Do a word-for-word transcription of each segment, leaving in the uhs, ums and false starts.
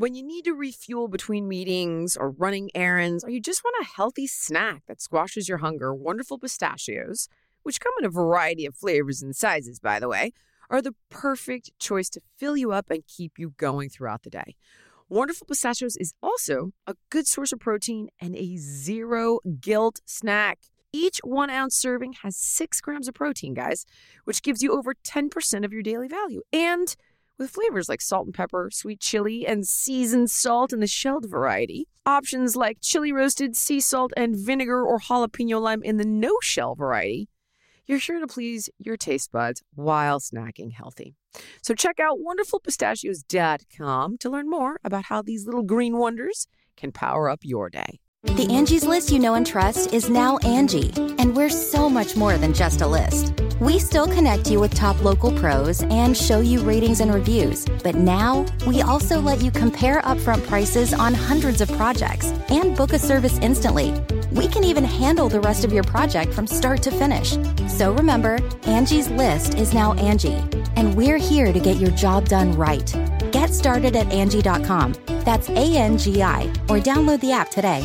When you need to refuel between meetings or running errands, or you just want a healthy snack that squashes your hunger, Wonderful Pistachios, which come in a variety of flavors and sizes, by the way, are the perfect choice to fill you up and keep you going throughout the day. Wonderful Pistachios is also a good source of protein and a zero-guilt snack. Each one-ounce serving has six grams of protein, guys, which gives you over ten percent of your daily value. And with flavors like salt and pepper, sweet chili, and seasoned salt in the shelled variety, options like chili roasted, sea salt, and vinegar or jalapeno lime in the no-shell variety, you're sure to please your taste buds while snacking healthy. So check out wonderful pistachios dot com to learn more about how these little green wonders can power up your day. The Angie's List you know and trust is now Angie, and we're so much more than just a list. We still connect you with top local pros and show you ratings and reviews, but now we also let you compare upfront prices on hundreds of projects and book a service instantly. We can even handle the rest of your project from start to finish. So remember, Angie's List is now Angie, and we're here to get your job done right. Get started at Angie dot com. That's A N G I, or download the app today.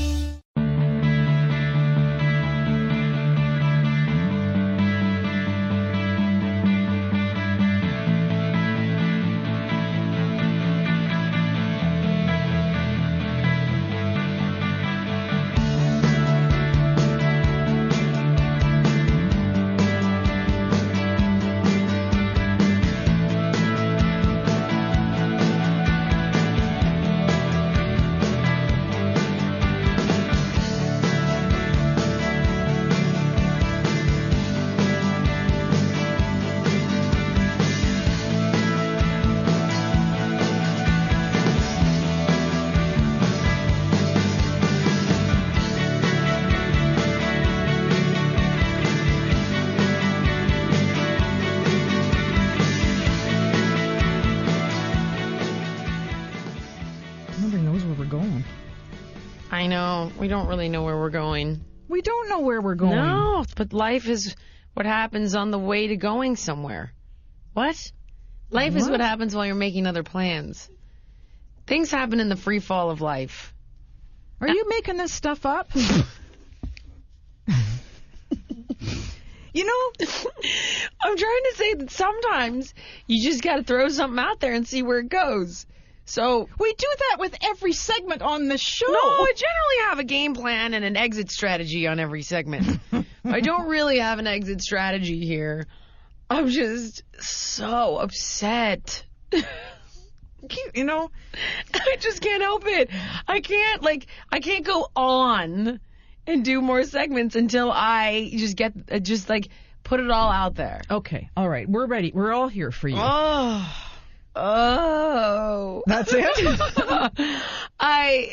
I know. We don't really know where we're going. We don't know where we're going. No, but life is what happens on the way to going somewhere. What? Life what? is what happens while you're making other plans. Things happen in the free fall of life. Are uh, you making this stuff up? You know, I'm trying to say that sometimes you just got to throw something out there and see where it goes. So we do that with every segment on the show. No, I generally have a game plan and an exit strategy on every segment. I don't really have an exit strategy here. I'm just so upset. You know, I just can't help it. I can't, like, I can't go on and do more segments until I just get, just, like, put it all out there. Okay, all right, we're ready. We're all here for you. Oh. Oh. That's it? I,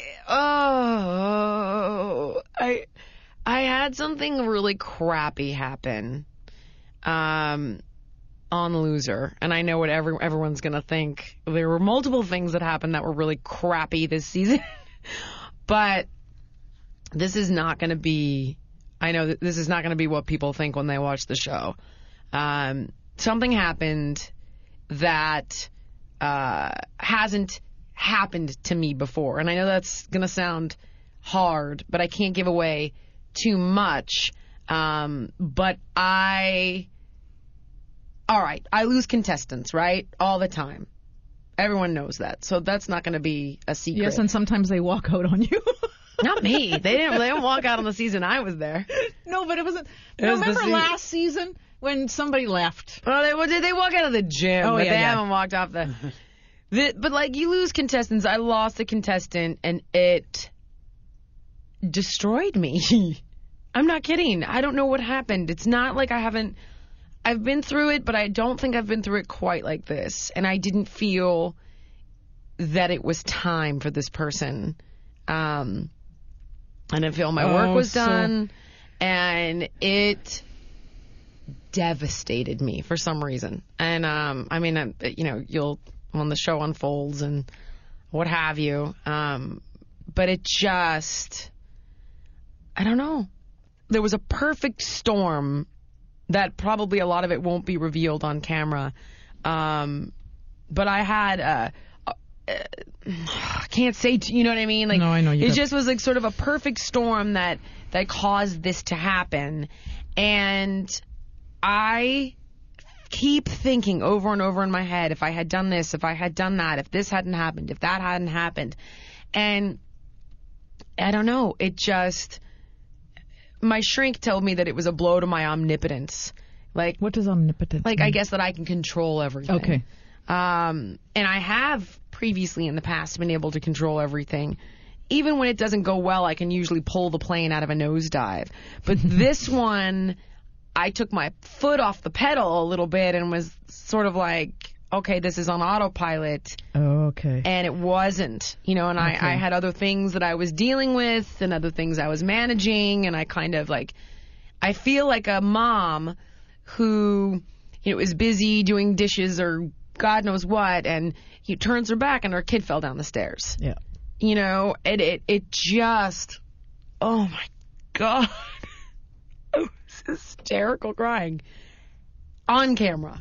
oh, I, I had something really crappy happen, um, on Loser, and I know what every, everyone's gonna think. There were multiple things that happened that were really crappy this season, but this is not gonna be, I know that this is not gonna be what people think when they watch the show. Um, something happened that Uh, hasn't happened to me before. And I know that's going to sound hard, but I can't give away too much. Um, but I, all right, I lose contestants, right? All the time. Everyone knows that. So that's not going to be a secret. Yes, and sometimes they walk out on you. Not me. They didn't, they didn't walk out on the season I was there. No, but it wasn't. It was remember the last season? When somebody left. Oh, they well, did they walk out of the gym? Oh, but yeah, they yeah. haven't walked off the, the. But like you lose contestants. I lost a contestant, and it destroyed me. I'm not kidding. I don't know what happened. It's not like I haven't. I've been through it, but I don't think I've been through it quite like this. And I didn't feel that it was time for this person. Um, I didn't feel my work oh, was so... done, and it devastated me for some reason. And um I mean, I, you know, you'll when the show unfolds and what have you, um but it just, I don't know, there was a perfect storm that probably a lot of it won't be revealed on camera, um but I had a I can't say, t- you know what I mean? Like, No, I know you it don't. just was like sort of a perfect storm that that caused this to happen, and I keep thinking over and over in my head, if I had done this, if I had done that, if this hadn't happened, if that hadn't happened, and I don't know, it just, my shrink told me that it was a blow to my omnipotence. Like, What does omnipotence like mean? I guess that I can control everything. Okay. Um, and I have previously in the past been able to control everything. Even when it doesn't go well, I can usually pull the plane out of a nosedive. But this one, I took my foot off the pedal a little bit and was sort of like, okay, this is on autopilot. Oh, okay. And it wasn't, you know, and Okay. I, I had other things that I was dealing with and other things I was managing. And I kind of like, I feel like a mom who, you know, is busy doing dishes or God knows what, and he turns her back and her kid fell down the stairs. Yeah. You know, it it, it just, oh my God. I was hysterical crying. On camera.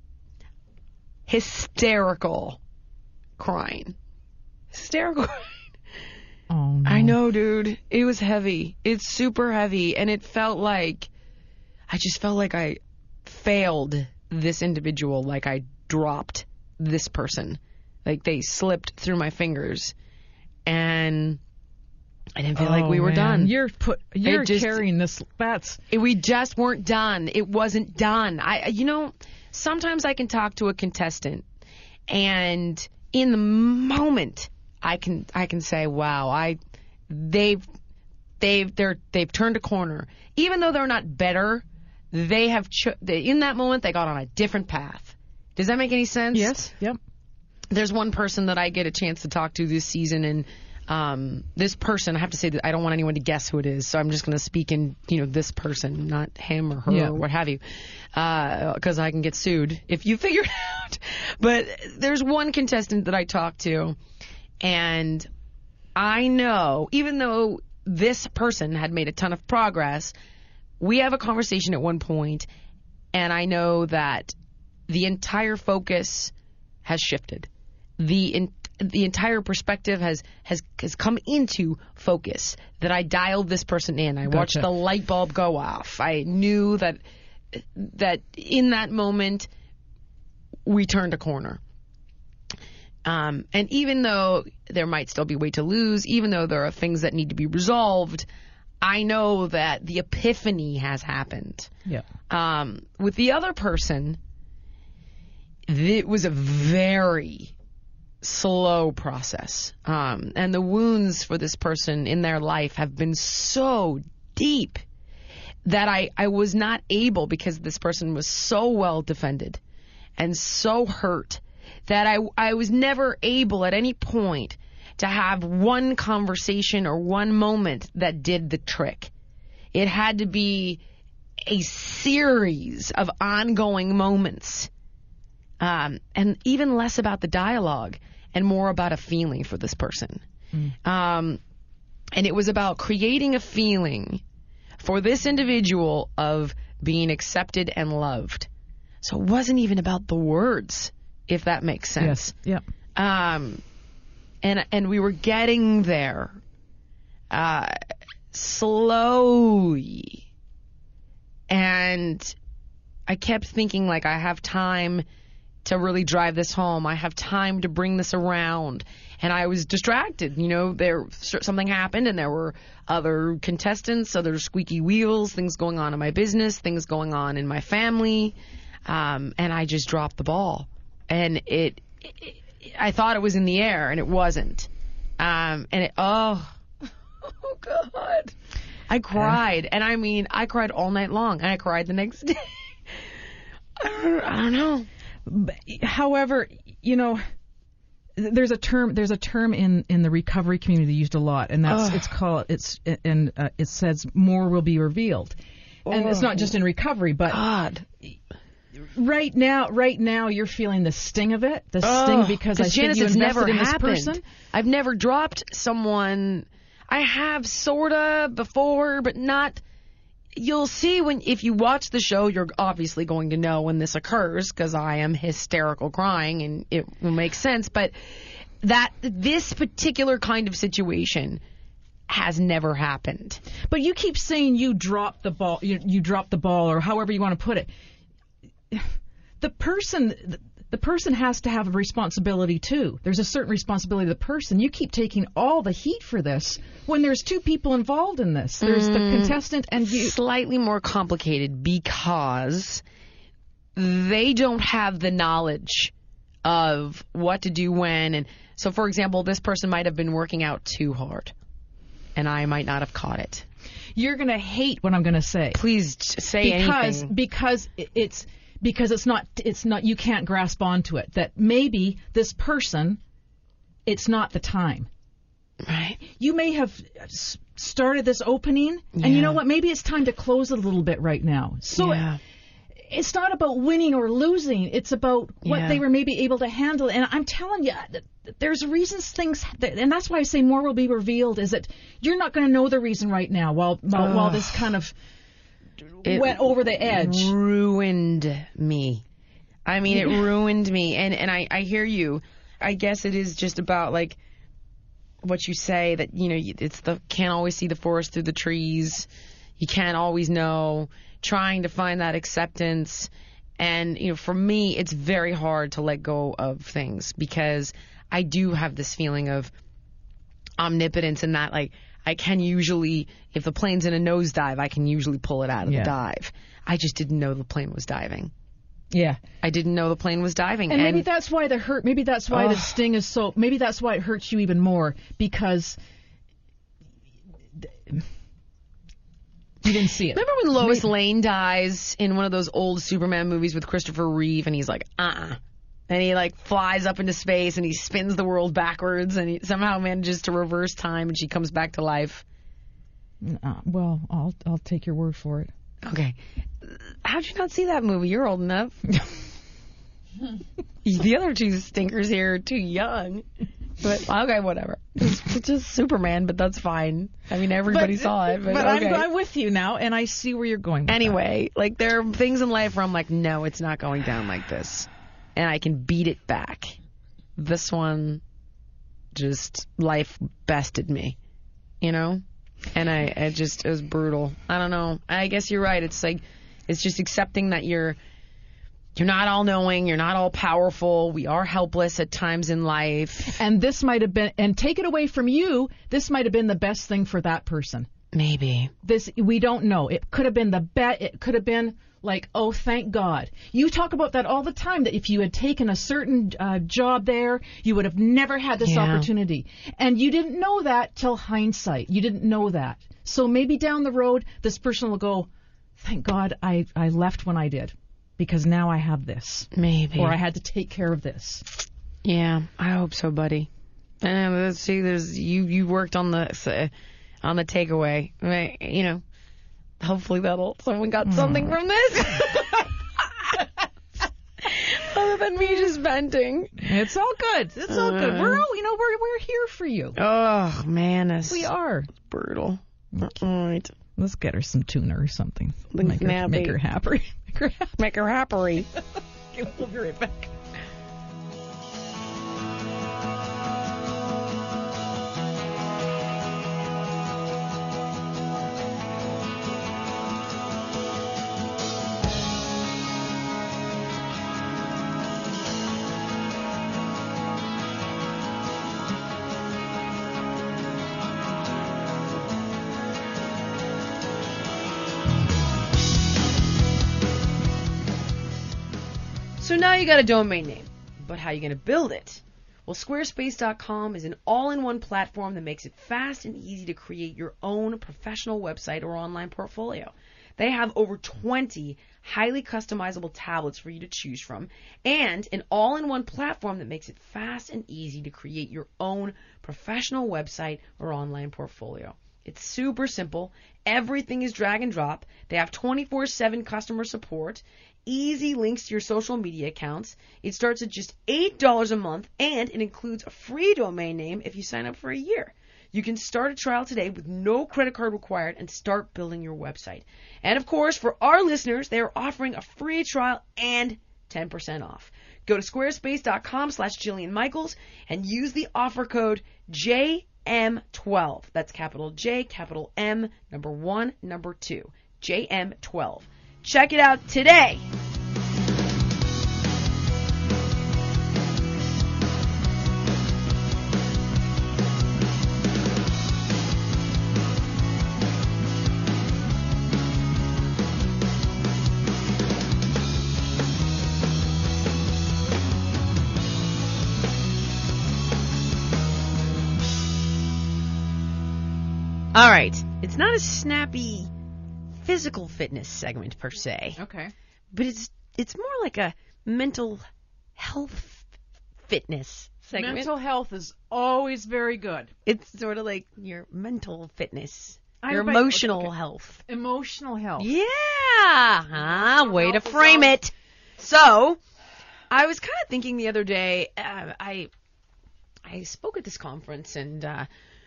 Hysterical crying. Hysterical crying. Oh, no. I know, dude. It was heavy. It's super heavy. And it felt like, I just felt like I failed this individual, like I dropped this person. Like they slipped through my fingers. And I didn't feel like we Oh, were man. done. You're put. You're just- carrying this. That's. It- we just weren't done. It wasn't done. I, you know, sometimes I can talk to a contestant, and in the moment, I can I can say, "Wow, I they've they've they're they've turned a corner." Even though they're not better, they have cho- they, in that moment they got on a different path. Does that make any sense? Yes. Yep. There's one person that I get a chance to talk to this season, and um, this person, I have to say that I don't want anyone to guess who it is, so I'm just going to speak in, you know, this person, not him or her Yeah. or what have you, because I can get sued if you figure it out. But there's one contestant that I talked to, and I know, even though this person had made a ton of progress, we have a conversation at one point, and I know that the entire focus has shifted. The in, the entire perspective has, has has come into focus. That I dialed this person in. I watched Gotcha. the light bulb go off. I knew that that in that moment we turned a corner. Um, and even though there might still be weight to lose, even though there are things that need to be resolved, I know that the epiphany has happened. Yeah. Um, with the other person, it was a very slow process. Um, and the wounds for this person in their life have been so deep that I, I was not able, because this person was so well defended and so hurt, that I, I was never able at any point to have one conversation or one moment that did the trick. It had to be a series of ongoing moments. Um, and even less about the dialogue and more about a feeling for this person. Mm. Um, and it was about creating a feeling for this individual of being accepted and loved. So it wasn't even about the words, if that makes sense. Yes. Yep. Um, and and we were getting there, uh, slowly. And I kept thinking, like, I have time to really drive this home. I have time to bring this around. And I was distracted. You know, there something happened, and there were other contestants, other squeaky wheels, things going on in my business, things going on in my family. Um, and I just dropped the ball. And it, it, I thought it was in the air, and it wasn't. Um, and it, oh, oh God. I cried. And I mean, I cried all night long, and I cried the next day. I don't, I don't know. However, you know, there's a term there's a term in, in the recovery community used a lot, and that's Ugh. it's called it's and uh, it says more will be revealed, and it's not just in recovery, but God. right now right now you're feeling the sting of it, the sting Ugh, because I think Janice, you it's invested never in this happened. person. I've never dropped someone. I have sorta before, but not. You'll see when if you watch the show, you're obviously going to know when this occurs, because I am hysterical crying, and it will make sense. But that this particular kind of situation has never happened. But you keep saying you dropped the ball, you, you dropped the ball, or however you want to put it. The person, the person has to have a responsibility too. There's a certain responsibility to the person. You keep taking all the heat for this when there's two people involved in this. There's mm, the contestant and you. Slightly more complicated because they don't have the knowledge of what to do when. And so, for example, this person might have been working out too hard, and I might not have caught it. You're going to hate what I'm going to say. Please say because, anything. Because it's because it's not it's not you can't grasp onto it. That maybe this person, it's not the time. Right. You may have started this opening, yeah. and you know what? Maybe it's time to close it a little bit right now. So. Yeah. It, It's not about winning or losing. It's about what yeah. they were maybe able to handle. And I'm telling you, there's reasons things, that, and that's why I say more will be revealed, is that you're not going to know the reason right now while while, while this kind of it went over the edge. Ruined me. I mean, it ruined me. And, and I, I hear you. I guess it is just about, like, what you say, that, you know, it's the can't always see the forest through the trees. You can't always know. Trying to find that acceptance. And, you know, for me, it's very hard to let go of things because I do have this feeling of omnipotence in that, like, I can usually, if the plane's in a nosedive, I can usually pull it out of yeah. the dive. I just didn't know the plane was diving. Yeah. I didn't know the plane was diving. And, and maybe that's why the hurt, maybe that's why oh. the sting is so, maybe that's why it hurts you even more, because you didn't see it. Remember when Lois Maybe. Lane dies in one of those old Superman movies with Christopher Reeve, and he's like, uh-uh. And he, like, flies up into space, and he spins the world backwards, and he somehow manages to reverse time, and she comes back to life. Uh, well, I'll I'll take your word for it. Okay. How'd you not see that movie? You're old enough. The other two stinkers here are too young. But, okay, whatever. It's, it's just Superman, but that's fine. I mean, everybody but, saw it. But, but okay. I'm, I'm with you now, and I see where you're going with Anyway, that. like, there are things in life where I'm like, no, it's not going down like this. And I can beat it back. This one, just, life bested me. You know? And I, it just, it was brutal. I don't know. I guess you're right. It's like, it's just accepting that you're, You're not all-knowing. You're not all-powerful. We are helpless at times in life. And this might have been, and take it away from you, this might have been the best thing for that person. Maybe. This, we don't know. It could have been the bet. It could have been like, oh, thank God. You talk about that all the time, that if you had taken a certain uh, job there, you would have never had this yeah. opportunity. And you didn't know that till hindsight. You didn't know that. So maybe down the road, this person will go, thank God I, I left when I did. Because now I have this. Maybe. Or I had to take care of this. Yeah, I hope so, buddy. And let's see, there's you. You worked on the uh, on the takeaway. You know, hopefully that'll someone got mm. something from this. Other than me just venting. It's all good. It's all uh, good. We're all, you know, we're we're here for you. Oh man, it's we are brutal. Okay. All right. Let's get her some tuna or something. Make her, make her happy. Make her happy. Make her happy. Okay, we'll be right back. So now you got a domain name, but how are you going to build it? Well, Squarespace dot com is an all-in-one platform that makes it fast and easy to create your own professional website or online portfolio. They have over twenty highly customizable tablets for you to choose from, and an all-in-one platform that makes it fast and easy to create your own professional website or online portfolio. It's super simple. Everything is drag and drop. They have twenty-four seven customer support, easy links to your social media accounts. It starts at just eight dollars a month, and it includes a free domain name if you sign up for a year. You can start a trial today with no credit card required and start building your website. And of course, for our listeners, they are offering a free trial and ten percent off. Go to squarespace.com slash Jillian Michaels and use the offer code J M twelve. That's capital J, capital M, number one, number two. J M twelve. Check it out today. All right. It's not a snappy physical fitness segment per se. Okay. But it's it's more like a mental health fitness segment. Mental health is always very good. It's sort of like your mental fitness, I your bet- emotional okay. health. Emotional health. Yeah. Ah, way to frame it. So, I was kind of thinking the other day, uh, I I spoke at this conference and uh,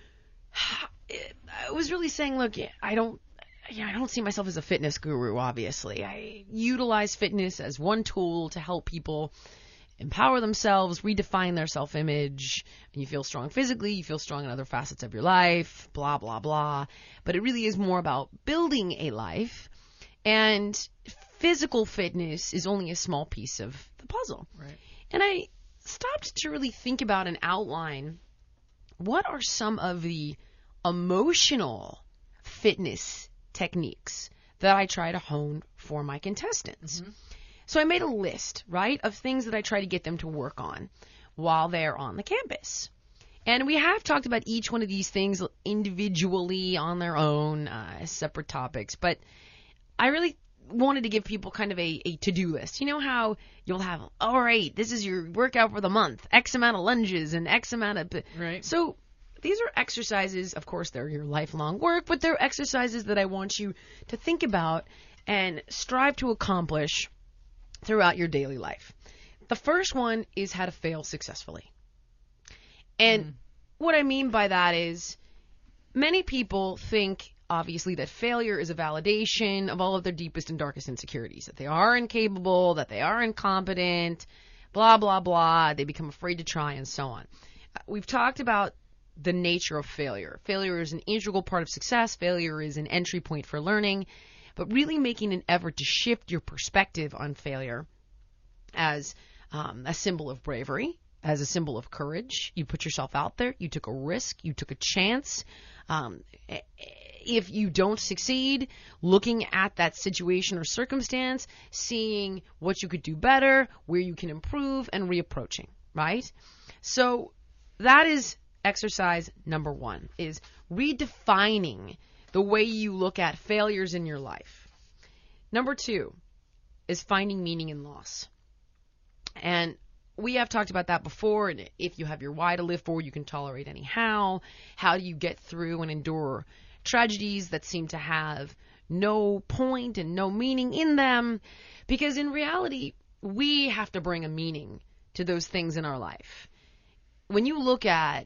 I was really saying, look, I don't Yeah, I don't see myself as a fitness guru, obviously. I utilize fitness as one tool to help people empower themselves, redefine their self-image. And you feel strong physically, you feel strong in other facets of your life, blah, blah, blah. But it really is more about building a life. And physical fitness is only a small piece of the puzzle. Right. And I stopped to really think about and outline what are some of the emotional fitness techniques that I try to hone for my contestants. Mm-hmm. So I made a list, right, of things that I try to get them to work on while they're on the campus. And we have talked about each one of these things individually on their own, uh, separate topics. But I really wanted to give people kind of a, a to-do list. You know how you'll have, all right, this is your workout for the month, X amount of lunges and X amount of... Right. So these are exercises, of course, they're your lifelong work, but they're exercises that I want you to think about and strive to accomplish throughout your daily life. The first one is how to fail successfully. And mm. what I mean by that is many people think, obviously, that failure is a validation of all of their deepest and darkest insecurities, that they are incapable, that they are incompetent, blah, blah, blah. They become afraid to try and so on. We've talked about the nature of failure. Failure is an integral part of success. Failure is an entry point for learning. But really making an effort to shift your perspective on failure as um, a symbol of bravery, as a symbol of courage. You put yourself out there. You took a risk. You took a chance. Um, if you don't succeed, looking at that situation or circumstance, seeing what you could do better, where you can improve, and reapproaching, right? So that is exercise number one, is redefining the way you look at failures in your life. Number two is finding meaning in loss. And we have talked about that before. And if you have your why to live for, you can tolerate any how. How do you get through and endure tragedies that seem to have no point and no meaning in them? Because in reality, we have to bring a meaning to those things in our life. When you look at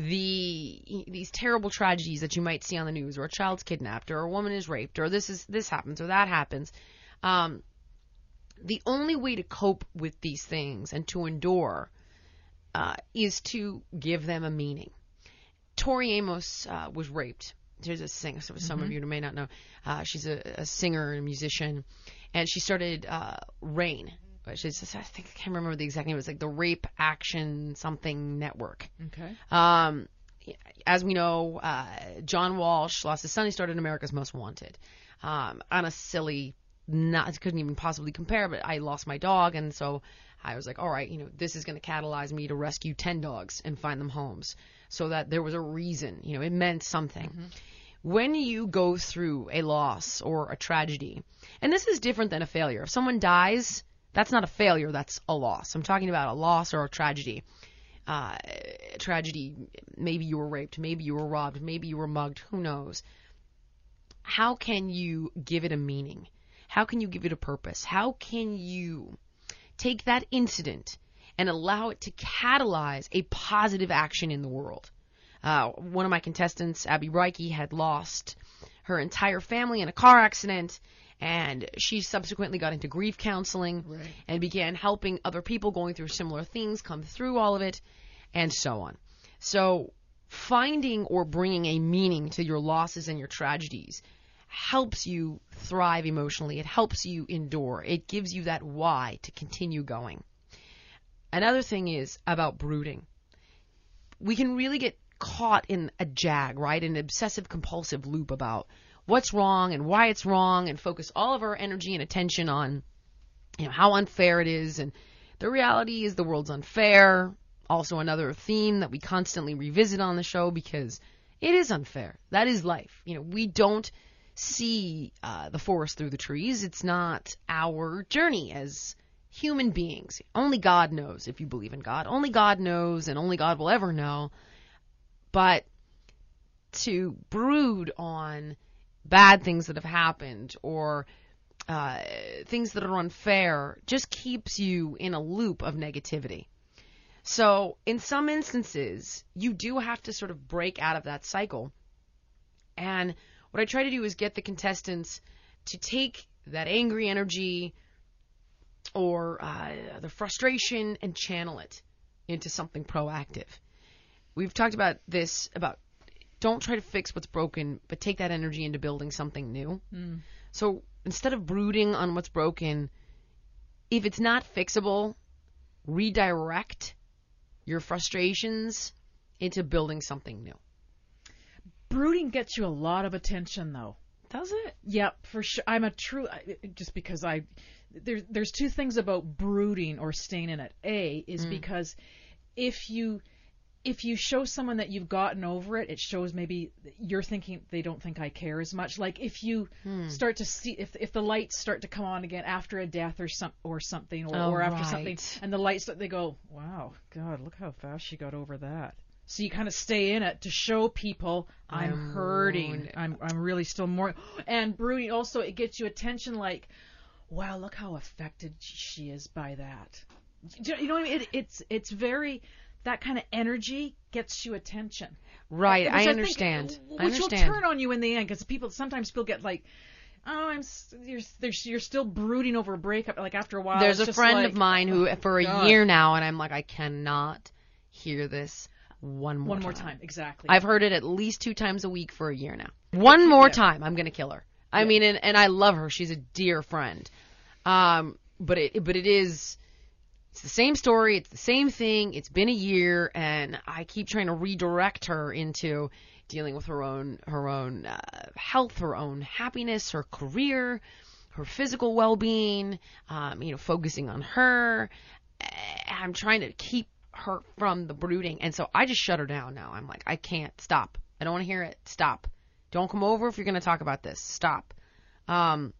the these terrible tragedies that you might see on the news, or a child's kidnapped, or a woman is raped, or this is this happens, or that happens, um, the only way to cope with these things and to endure uh, is to give them a meaning. Tori Amos uh, was raped. There's a singer, so some mm-hmm. of you may not know. Uh, she's a, a singer and a musician, and she started uh, RAINN. She's, I think I can't remember the exact name. It was like the Rape Action Something Network. Okay. Um, as we know, uh, John Walsh lost his son. He started America's Most Wanted. Um, on a silly, not couldn't even possibly compare, but I lost my dog, and so I was like, all right, you know, this is going to catalyze me to rescue ten dogs and find them homes, so that there was a reason. You know, it meant something. Mm-hmm. When you go through a loss or a tragedy, and this is different than a failure. If someone dies, that's not a failure, that's a loss. I'm talking about a loss or a tragedy. Uh, tragedy, maybe you were raped, maybe you were robbed, maybe you were mugged, who knows. How can you give it a meaning? How can you give it a purpose? How can you take that incident and allow it to catalyze a positive action in the world? Uh, one of my contestants, Abby Reike, had lost her entire family in a car accident. And she subsequently got into grief counseling Right. and began helping other people going through similar things come through all of it, and so on. So finding or bringing a meaning to your losses and your tragedies helps you thrive emotionally. It helps you endure. It gives you that why to continue going. Another thing is about brooding. We can really get caught in a jag, right? An obsessive compulsive loop about what's wrong and why it's wrong, and focus all of our energy and attention on, you know, how unfair it is. And the reality is the world's unfair. Also another theme that we constantly revisit on the show, because it is unfair. That is life. You know, we don't see uh, the forest through the trees. It's not our journey as human beings. Only God knows, if you believe in God. Only God knows, and only God will ever know. But to brood on bad things that have happened, or uh, things that are unfair, just keeps you in a loop of negativity. So in some instances, you do have to sort of break out of that cycle. And what I try to do is get the contestants to take that angry energy or uh, the frustration and channel it into something proactive. We've talked about this, about don't try to fix what's broken, but take that energy into building something new. Mm. So instead of brooding on what's broken, if it's not fixable, redirect your frustrations into building something new. Brooding gets you a lot of attention, though. Does it? Yep, for sure. I'm a true, just because I, there's there's two things about brooding or staying in it. A is Mm. because if you if you show someone that you've gotten over it, it shows maybe you're thinking they don't think I care as much. Like if you Hmm. start to see, if if the lights start to come on again after a death or some or something, or, Oh, or after right. something, and the lights, they go, wow, God, look how fast she got over that. So you kind of stay in it to show people I'm, I'm hurting. wounded. I'm I'm really still more. And brooding also, it gets you attention. Like, wow, look how affected she is by that. Do You know what I mean? It, it's it's very, that kind of energy gets you attention. Right, Which I think- understand. Which I will understand. turn on you in the end, because people sometimes people get like, oh, I'm s- you're there's, you're still brooding over a breakup. Like after a while, There's it's a just friend like, of mine who, oh, for a God. year now, and I'm like, I cannot hear this one more One time. more time, exactly. I've heard it at least two times a week for a year now. One more Yeah. time, I'm gonna kill her. I Yeah. mean, and, and I love her. She's a dear friend. Um, but it, but it is, it's the same story. It's the same thing. It's been a year, and I keep trying to redirect her into dealing with her own, her own uh, health, her own happiness, her career, her physical well-being. Um, you know, focusing on her. I'm trying to keep her from the brooding, and so I just shut her down now. I'm like, I can't, stop. I don't want to hear it. Stop. Don't come over if you're going to talk about this. Stop. Um,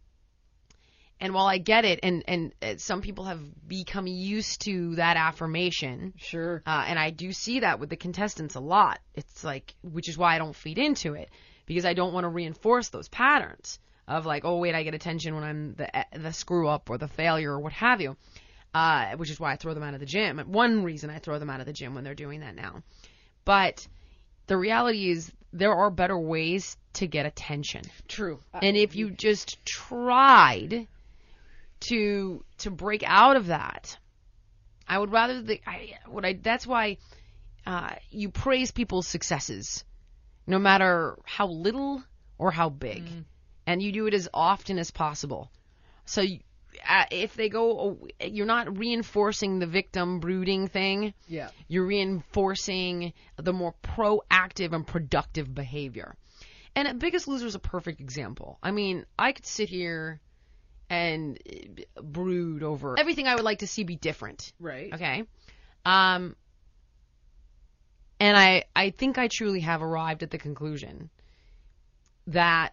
and while I get it, and, and uh, some people have become used to that affirmation, Sure. uh, and I do see that with the contestants a lot. It's like, which is why I don't feed into it, because I don't want to reinforce those patterns of like, oh wait, I get attention when I'm the the screw up or the failure or what have you. Uh, which is why I throw them out of the gym. One reason I throw them out of the gym when they're doing that now. But the reality is there are better ways to get attention. True. And if you just tried to to break out of that, I would rather the I what I that's why uh, you praise people's successes, no matter how little or how big, Mm. and you do it as often as possible. So you, uh, if they go, you're not reinforcing the victim brooding thing. Yeah. You're reinforcing the more proactive and productive behavior. And Biggest Loser is a perfect example. I mean, I could sit here and brood over everything I would like to see be different. Right. Okay. Um, and I, I think I truly have arrived at the conclusion that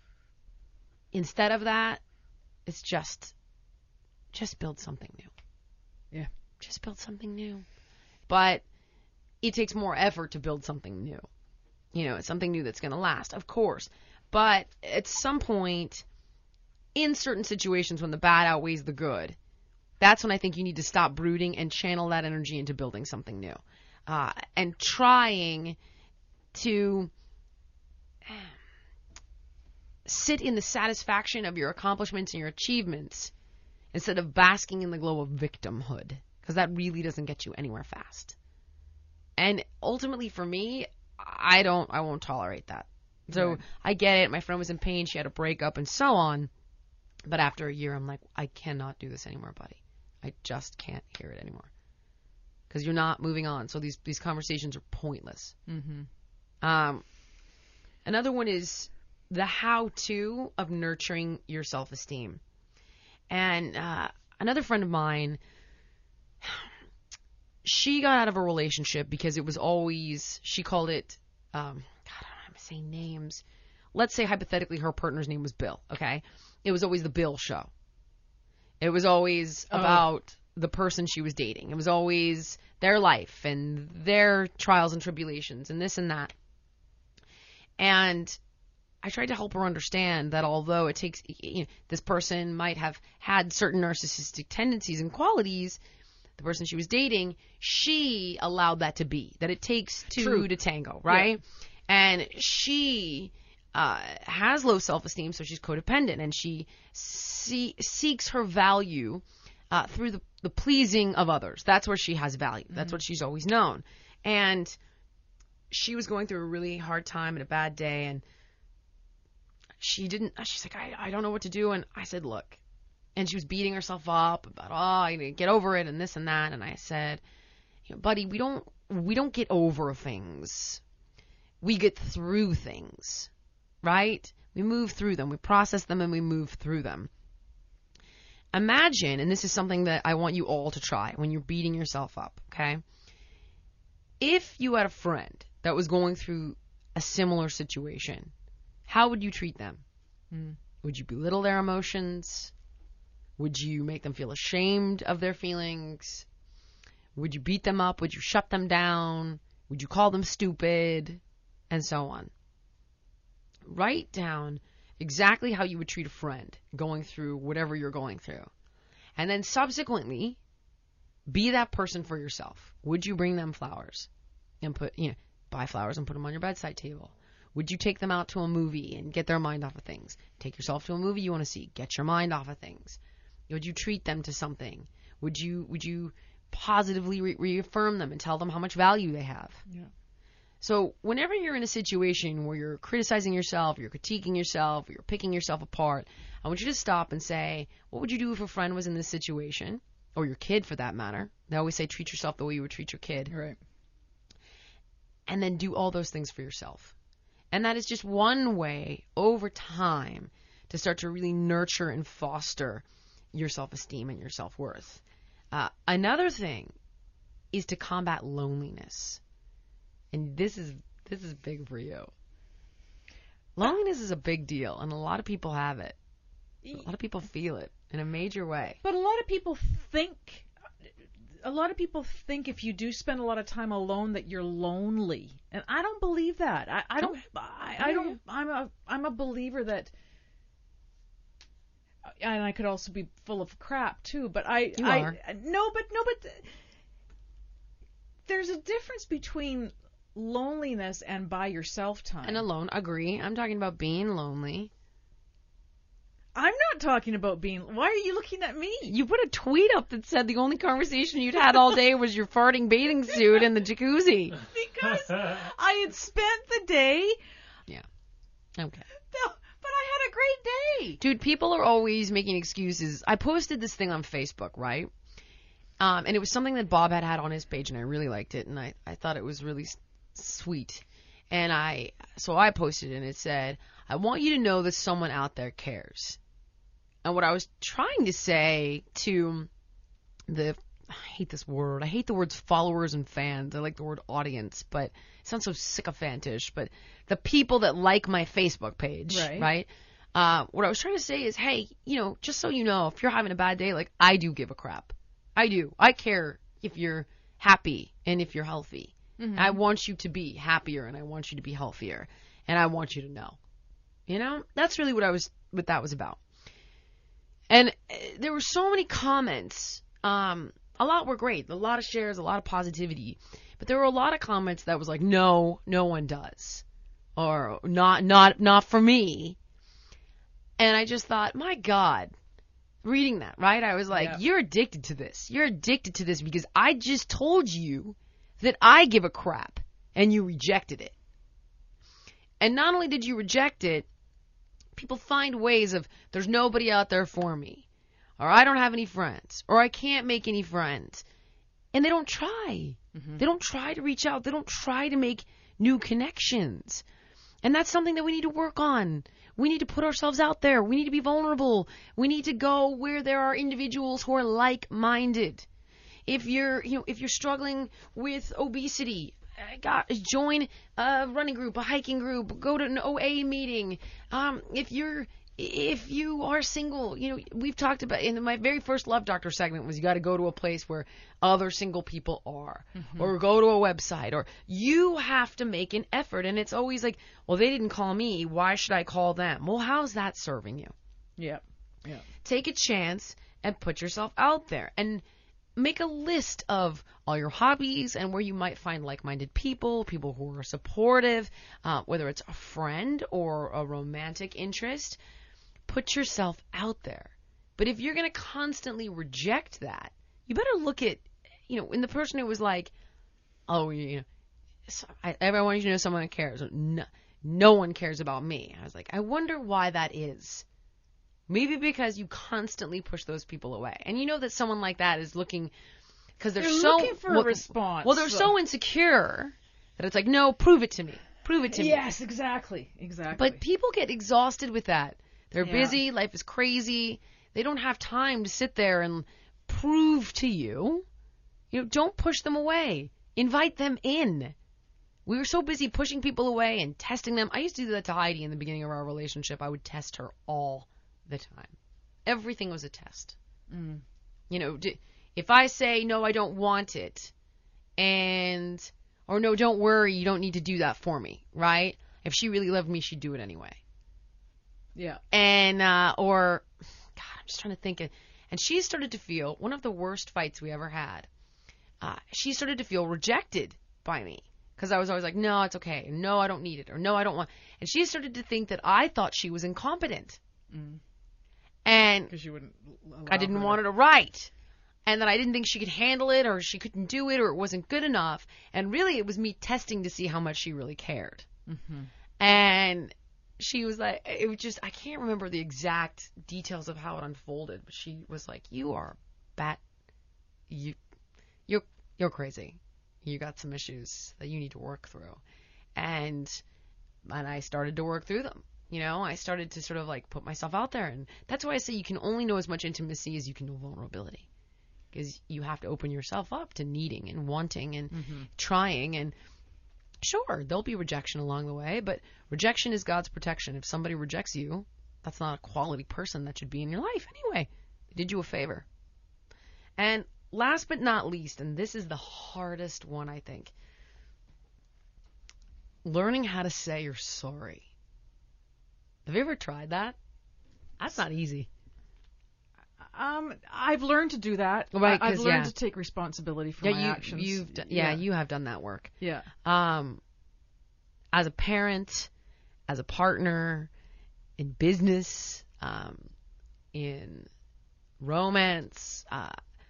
instead of that, it's just, just build something new. Yeah. Just build something new. But it takes more effort to build something new. You know, it's something new that's going to last, of course. But at some point, in certain situations when the bad outweighs the good, that's when I think you need to stop brooding and channel that energy into building something new. Uh, and trying to sit in the satisfaction of your accomplishments and your achievements instead of basking in the glow of victimhood, because that really doesn't get you anywhere fast. And ultimately for me, I don't, I won't tolerate that. So right. I get it. My friend was in pain. She had a breakup and so on. But after a year, I'm like, I cannot do this anymore, buddy. I just can't hear it anymore. Because you're not moving on. So these, these conversations are pointless. Mm-hmm. Um, another one is the how-to of nurturing your self-esteem. And uh, another friend of mine, she got out of a relationship because it was always, she called it, um, God, I don't know, I'm saying names. Let's say hypothetically her partner's name was Bill, okay? It was always the Bill show. It was always oh. about the person she was dating. It was always their life and their trials and tribulations and this and that. And I tried to help her understand that although it takes, you know, this person might have had certain narcissistic tendencies and qualities, the person she was dating, she allowed that to be, that it takes two True. to tango, right? Yeah. And she uh, has low self-esteem, so she's codependent, and she see, seeks her value uh, through the, the pleasing of others. That's where she has value. That's mm-hmm. what she's always known. And she was going through a really hard time and a bad day, and she didn't, she's like, I, I don't know what to do. And I said, look, and she was beating herself up about, oh, I need to get over it and this and that. And I said, you know, buddy, we don't, we don't get over things. We get through things, right? We move through them. We process them and we move through them. Imagine, and this is something that I want you all to try when you're beating yourself up, okay? If you had a friend that was going through a similar situation, how would you treat them? Mm. Would you belittle their emotions? Would you make them feel ashamed of their feelings? Would you beat them up? Would you shut them down? Would you call them stupid? And so on. Write down exactly how you would treat a friend going through whatever you're going through. And then subsequently, be that person for yourself. Would you bring them flowers and put, you know, buy flowers and put them on your bedside table? Would you take them out to a movie and get their mind off of things? Take yourself to a movie you want to see. Get your mind off of things. Would you treat them to something? Would you would you positively re- reaffirm them and tell them how much value they have? Yeah. So whenever you're in a situation where you're criticizing yourself, you're critiquing yourself, you're picking yourself apart, I want you to stop and say, what would you do if a friend was in this situation? Or your kid, for that matter. They always say treat yourself the way you would treat your kid. Right. And then do all those things for yourself. And that is just one way over time to start to really nurture and foster your self-esteem and your self-worth. Uh, another thing is to combat loneliness. And this is this is big for you. Loneliness is a big deal, and a lot of people have it. A lot of people feel it in a major way. But a lot of people think, a lot of people think if you do spend a lot of time alone that you're lonely, and I don't believe that. I, I don't. I, I don't. I'm a. I'm a believer that. And I could also be full of crap too. But I. You I, are. No, but no, but there's a difference between loneliness and by yourself time. And alone, agree. I'm talking about being lonely. I'm not talking about being... Why are you looking at me? You put a tweet up that said the only conversation you'd had all day was your farting bathing suit in the jacuzzi. Because I had spent the day... Yeah. Okay. No, but I had a great day. Dude, people are always making excuses. I posted this thing on Facebook, right? Um, and it was something that Bob had had on his page, and I really liked it, and I, I thought it was really sweet. And I... So I posted it, and it said, I want you to know that someone out there cares. And what I was trying to say to the, I hate this word. I hate the words followers and fans. I like the word audience, but it sounds so sycophantish. But the people that like my Facebook page, right? right? Uh, what I was trying to say is, hey, you know, just so you know, if you're having a bad day, like I do give a crap. I do. I care if you're happy and if you're healthy. Mm-hmm. I want you to be happier and I want you to be healthier. And I want you to know. You know, that's really what I was, what that was about. And uh, there were so many comments. Um, a lot were great. A lot of shares, a lot of positivity. But there were a lot of comments that was like, no, no one does. Or not, not, not for me. And I just thought, my God, reading that, right? I was like, Yeah. you're addicted to this. You're addicted to this because I just told you that I give a crap and you rejected it. And not only did you reject it, people find ways of, there's nobody out there for me, or I don't have any friends, or I can't make any friends. And they don't try. Mm-hmm. They don't try to reach out. They don't try to make new connections. And that's something that we need to work on. We need to put ourselves out there. We need to be vulnerable. We need to go where there are individuals who are like-minded. If you're, you know, if you're struggling with obesity, got join a running group, a hiking group, go to an O A meeting. Um, if you're If you are single, you know, we've talked about, in my very first Love Doctor segment was you got to go to a place where other single people are, mm-hmm. or go to a website, or you have to make an effort. And it's always like, well, they didn't call me. Why should I call them? Well, how's that serving you? Yeah. Yeah. Take a chance and put yourself out there and make a list of all your hobbies and where you might find like-minded people, people who are supportive, uh, whether it's a friend or a romantic interest. Put yourself out there. But if you're going to constantly reject that, you better look at, you know, in the person who was like, oh, you know, I, I want you to know someone cares. No, no one cares about me. I was like, I wonder why that is. Maybe because you constantly push those people away. And you know that someone like that is looking, because they're, they're so, looking for well, a response. Well, they're so. so insecure that it's like, no, prove it to me. Prove it to yes, me. Yes, exactly. Exactly. But people get exhausted with that. They're yeah. busy. Life is crazy. They don't have time to sit there and prove to you. You know, don't push them away. Invite them in. We were so busy pushing people away and testing them. I used to do that to Heidi in the beginning of our relationship. I would test her all the time. Everything was a test. Mm. You know, if I say, no, I don't want it, and, or no, don't worry, you don't need to do that for me, right? If she really loved me, she'd do it anyway. Yeah. And, uh, or, God, I'm just trying to think. Of, and she started to feel, one of the worst fights we ever had, uh, she started to feel rejected by me. Because I was always like, no, it's okay. No, I don't need it. Or no, I don't want. And she started to think that I thought she was incompetent. Mm. And because you wouldn't I didn't want her to write. And that I didn't think she could handle it, or she couldn't do it, or it wasn't good enough. And really, it was me testing to see how much she really cared. Mm-hmm. And she was like, it was just, I can't remember the exact details of how it unfolded, but she was like, you are bat, you, you're, you're crazy. You got some issues that you need to work through. And, and I started to work through them. You know, I started to sort of like put myself out there. And that's why I say you can only know as much intimacy as you can know vulnerability. Because you have to open yourself up to needing and wanting and mm-hmm. trying. And sure, there'll be rejection along the way, but rejection is God's protection. If somebody rejects you, that's not a quality person that should be in your life anyway. They did you a favor. And last but not least, and this is the hardest one, I think, learning how to say you're sorry. Have you ever tried that? That's not easy. Um, I've learned to do that. Right, I've learned yeah. to take responsibility for yeah, my you, actions. You've done, yeah, yeah, you have done that work. Yeah. Um, as a parent, as a partner, in business, um, in romance, uh,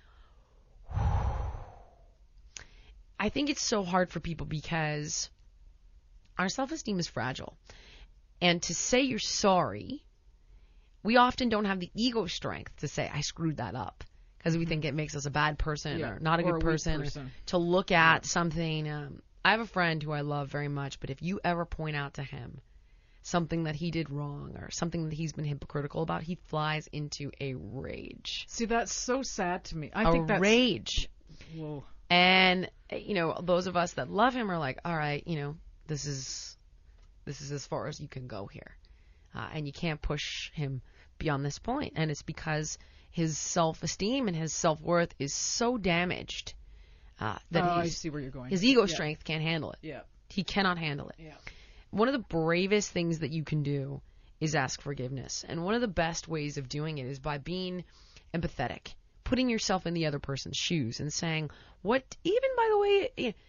I think it's so hard for people because our self-esteem is fragile. And to say you're sorry, we often don't have the ego strength to say, I screwed that up. Because we think it makes us a bad person yeah, or not a or good a person, person. Or to look at yeah. something. Um, I have a friend who I love very much, but if you ever point out to him something that he did wrong or something that he's been hypocritical about, he flies into a rage. See, that's so sad to me. I a think that's... rage. Whoa. And, you know, those of us that love him are like, all right, you know, this is this is as far as you can go here. Uh, and you can't push him beyond this point. And it's because his self-esteem and his self-worth is so damaged uh, that oh, he's, I see where you're going. his ego yeah. strength can't handle it. Yeah. He cannot handle it. Yeah. One of the bravest things that you can do is ask forgiveness. And one of the best ways of doing it is by being empathetic, putting yourself in the other person's shoes and saying, what, even by the way,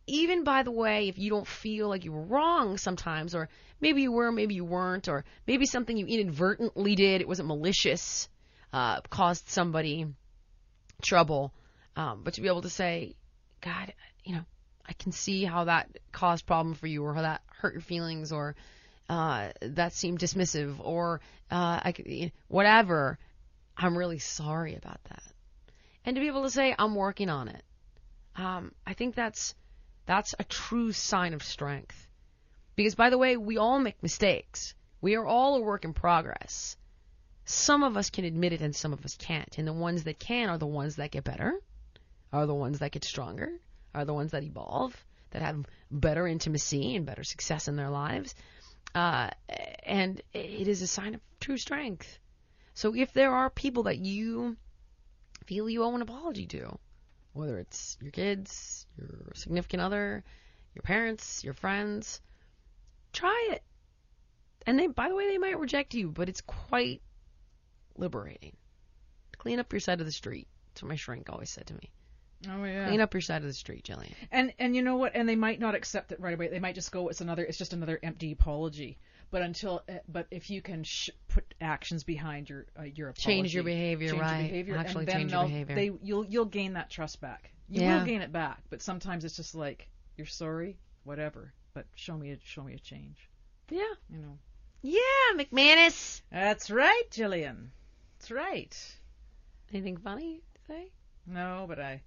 even, by the way, if you don't feel like you were wrong sometimes, or maybe you were, maybe you weren't, or maybe something you inadvertently did, it wasn't malicious, uh, caused somebody trouble, um, but to be able to say, God, you know, I can see how that caused problem for you, or how that hurt your feelings, or uh, that seemed dismissive, or uh, I could, you know, whatever. I'm really sorry about that. And to be able to say, I'm working on it. Um, I think that's that's a true sign of strength. Because, by the way, we all make mistakes. We are all a work in progress. Some of us can admit it and some of us can't. And the ones that can are the ones that get better, are the ones that get stronger, are the ones that evolve, that have better intimacy and better success in their lives. Uh, and it is a sign of true strength. So if there are people that you feel you owe an apology to, whether it's your kids, your significant other, your parents, your friends, try it. And they, by the way, they might reject you, but it's quite liberating. Clean up your side of the street. That's what my shrink always said to me. Oh yeah. Clean up your side of the street, Jillian. And and you know what? And they might not accept it right away. They might just go, it's another, it's just another empty apology. But until, but if you can sh- put actions behind your uh, your apology, change your behavior, change right? Your behavior, Actually, and then change your behavior. They, you'll you'll gain that trust back. You Yeah. will gain it back. But sometimes it's just like, you're sorry, whatever. But show me a show me a change. Yeah. You know. Yeah, McManus. That's right, Jillian. That's right. Anything funny to say? No, but I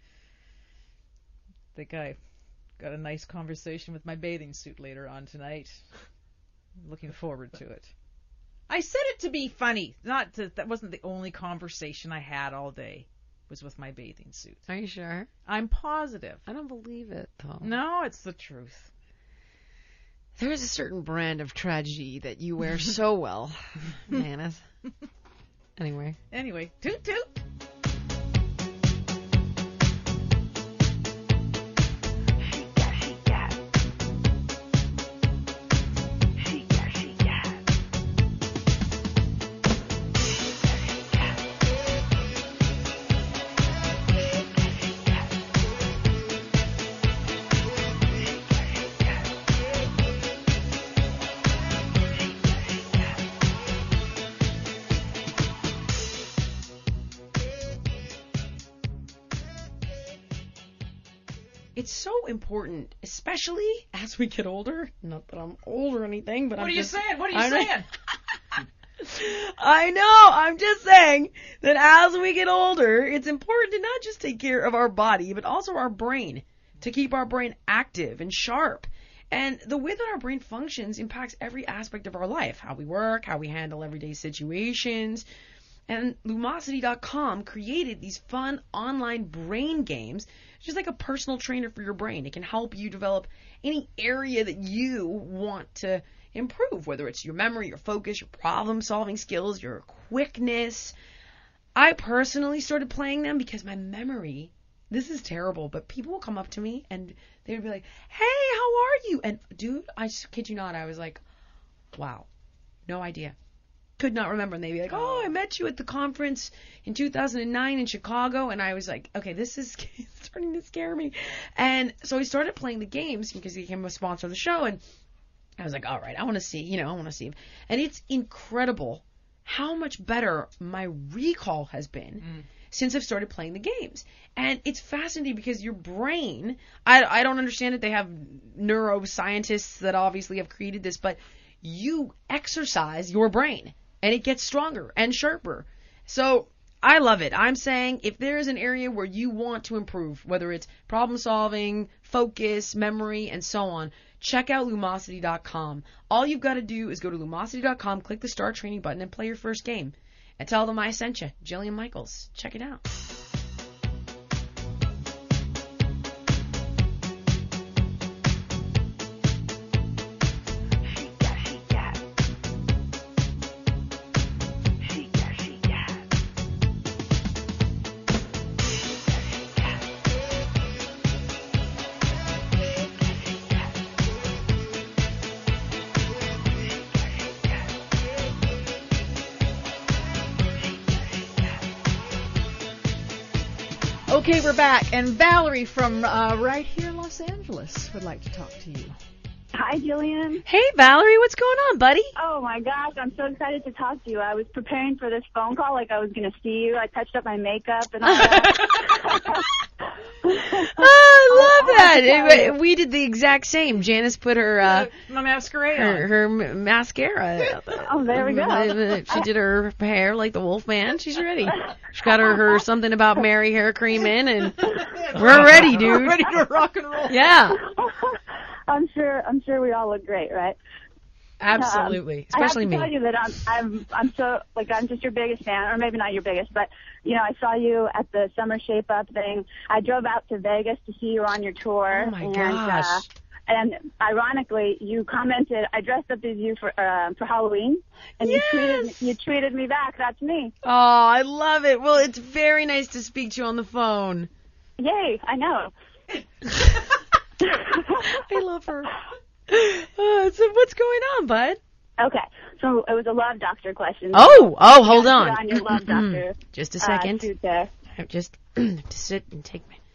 think I got a nice conversation with my bathing suit later on tonight. Looking forward to it. I said it to be funny. Not to, that wasn't the only conversation I had all day. Was with my bathing suit. Are you sure? I'm positive. I don't believe it, though. No, it's the truth. There is a certain brand of tragedy that you wear so well, Manus. Anyway. Anyway, toot toot. It's so important, especially as we get older. Not that I'm old or anything, but What I'm are you just, saying? What are you I'm saying? I know. I'm just saying that as we get older, it's important to not just take care of our body, but also our brain, to keep our brain active and sharp. And the way that our brain functions impacts every aspect of our life, how we work, how we handle everyday situations. And Lumosity dot com created these fun online brain games, just like a personal trainer for your brain. It can help you develop any area that you want to improve, whether it's your memory, your focus, your problem-solving skills, your quickness. I personally started playing them because my memory, this is terrible, but people will come up to me and they would be like, hey, how are you? And dude, I just kid you not, I was like, wow, no idea. Could not remember. And they'd be like, oh, I met you at the conference in two thousand nine in Chicago. And I was like, okay, this is starting to scare me. And so I started playing the games because he became a sponsor of the show. And I was like, all right, I want to see, you know, I want to see. And it's incredible how much better my recall has been mm. since I've started playing the games. And it's fascinating because your brain, I, I don't understand it. They have neuroscientists that obviously have created this, but you exercise your brain. And it gets stronger and sharper. So I love it. I'm saying if there is an area where you want to improve, whether it's problem solving, focus, memory, and so on, check out Lumosity dot com. All you've got to do is go to Lumosity dot com, click the Start Training button, and play your first game. And tell them I sent you. Jillian Michaels. Check it out. Okay, we're back, and Valerie from uh, right here in Los Angeles would like to talk to you. Hi, Jillian. Hey, Valerie, what's going on, buddy? Oh, my gosh, I'm so excited to talk to you. I was preparing for this phone call like I was going to see you. I touched up my makeup and all that. Oh, I love that. We did the exact same. Janice put her uh, My mascara her, on. her m- mascara. Oh, there we go. She did her hair like the Wolfman. She's ready. She got her, her something about Mary hair cream in, and we're ready, dude. We're ready to rock and roll. Yeah, I'm sure. I'm sure we all look great, right? absolutely. Especially I have to me. tell you that I'm, I'm, I'm so like I'm just your biggest fan, or maybe not your biggest, but you know, I saw you at the Summer Shape Up thing. I drove out to Vegas to see you on your tour. Oh my and, gosh. Uh, and ironically, you commented, "I dressed up as you for uh, for Halloween," and Yes. you tweeted you tweeted me back. That's me. Oh, I love it. Well, it's very nice to speak to you on the phone. Yay! I know. I love her. Uh, so what's going on, bud? Okay, so it was a love doctor question. Oh, oh, hold Put on. on your love doctor. Just a uh, second. suit there. Just to sit and take my.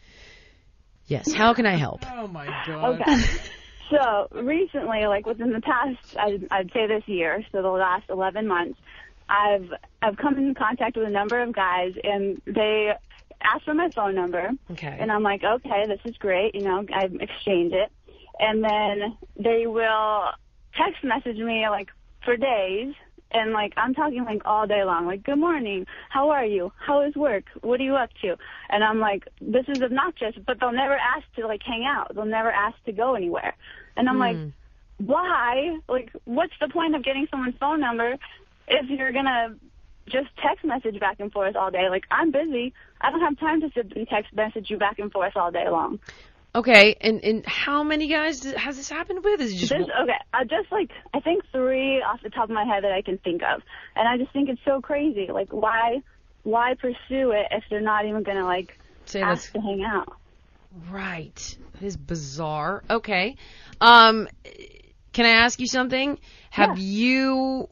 Yes. How can I help? Oh, my God. Okay. So recently, like within the past, I'd, I'd say this year, so the last eleven months, I've I've come in contact with a number of guys, and they asked for my phone number. Okay. And I'm like, okay, this is great. You know, I exchange it, and then they will text message me like for days. And, like, I'm talking, like, all day long. Like, good morning. How are you? How is work? What are you up to? And I'm like, this is obnoxious. But they'll never ask to, like, hang out. They'll never ask to go anywhere. And I'm like, why? Like, what's the point of getting someone's phone number if you're going to just text message back and forth all day? Like, I'm busy. I don't have time to sit and text message you back and forth all day long. Okay, and, and how many guys does, has this happened with? Is it just This, okay, I just like I think three off the top of my head that I can think of, and I just think it's so crazy. Like, why, why pursue it if they're not even gonna like say ask that's to hang out? right? That is bizarre. Okay, um, can I ask you something? Have Yeah. you?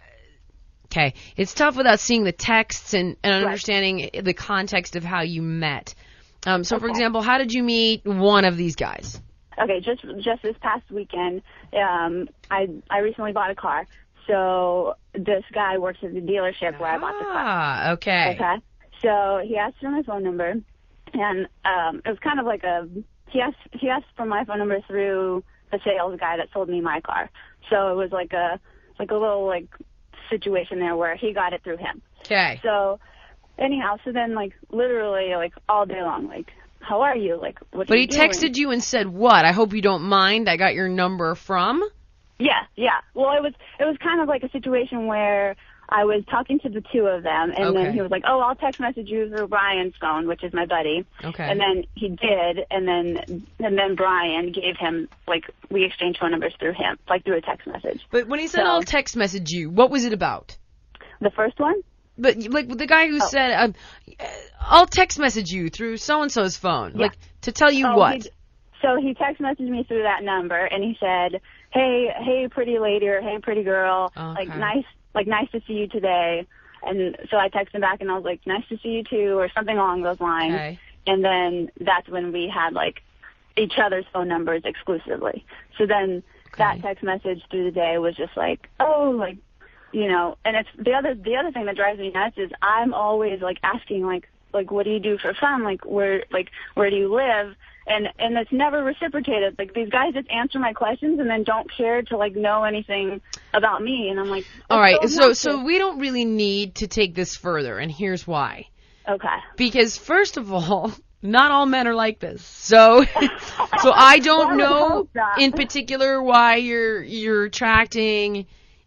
Okay, it's tough without seeing the texts and, and Right. understanding the context of how you met. Um, so, for Okay. example, how did you meet one of these guys? Okay, just just this past weekend, um, I I recently bought a car. So this guy works at the dealership where I bought the car. Ah, okay. Okay. So he asked for my phone number, and um, it was kind of like a he asked he asked for my phone number through the sales guy that sold me my car. So it was like a like a little like situation there where he got it through him. Okay. So anyhow, so then like literally like all day long, like how are you? Like what? But are he you doing? texted you and said what? I hope you don't mind. I got your number from. Yeah, yeah. Well, it was it was kind of like a situation where I was talking to the two of them, and Okay. then he was like, "Oh, I'll text message you through Brian's phone, which is my buddy." Okay. And then he did, and then and then Brian gave him like we exchanged phone numbers through him, like through a text message. But when he said So- I'll text message you, what was it about? The first one? But like the guy who Oh. said um, I'll text message you through so and so's phone, Yeah. like to tell you Oh, what? he- So he text messaged me through that number, and he said, "Hey, hey, pretty lady, or hey, pretty girl, like Okay. nice, like nice to see you today." And so I texted him back, and I was like, "Nice to see you too," or something along those lines. Okay. And then that's when we had like each other's phone numbers exclusively. So then that Okay. text message through the day was just like, oh, like, you know. And it's the other the other thing that drives me nuts is I'm always like asking like like what do you do for fun? Like where like where do you live? And and it's never reciprocated. Like these guys just answer my questions and then don't care to like know anything about me. And I'm like, All that's right, so obnoxious. so we don't really need to take this further, and here's why. Okay. Because first of all, not all men are like this. So so I don't Well, I would know hope not. in particular why you're you're attracting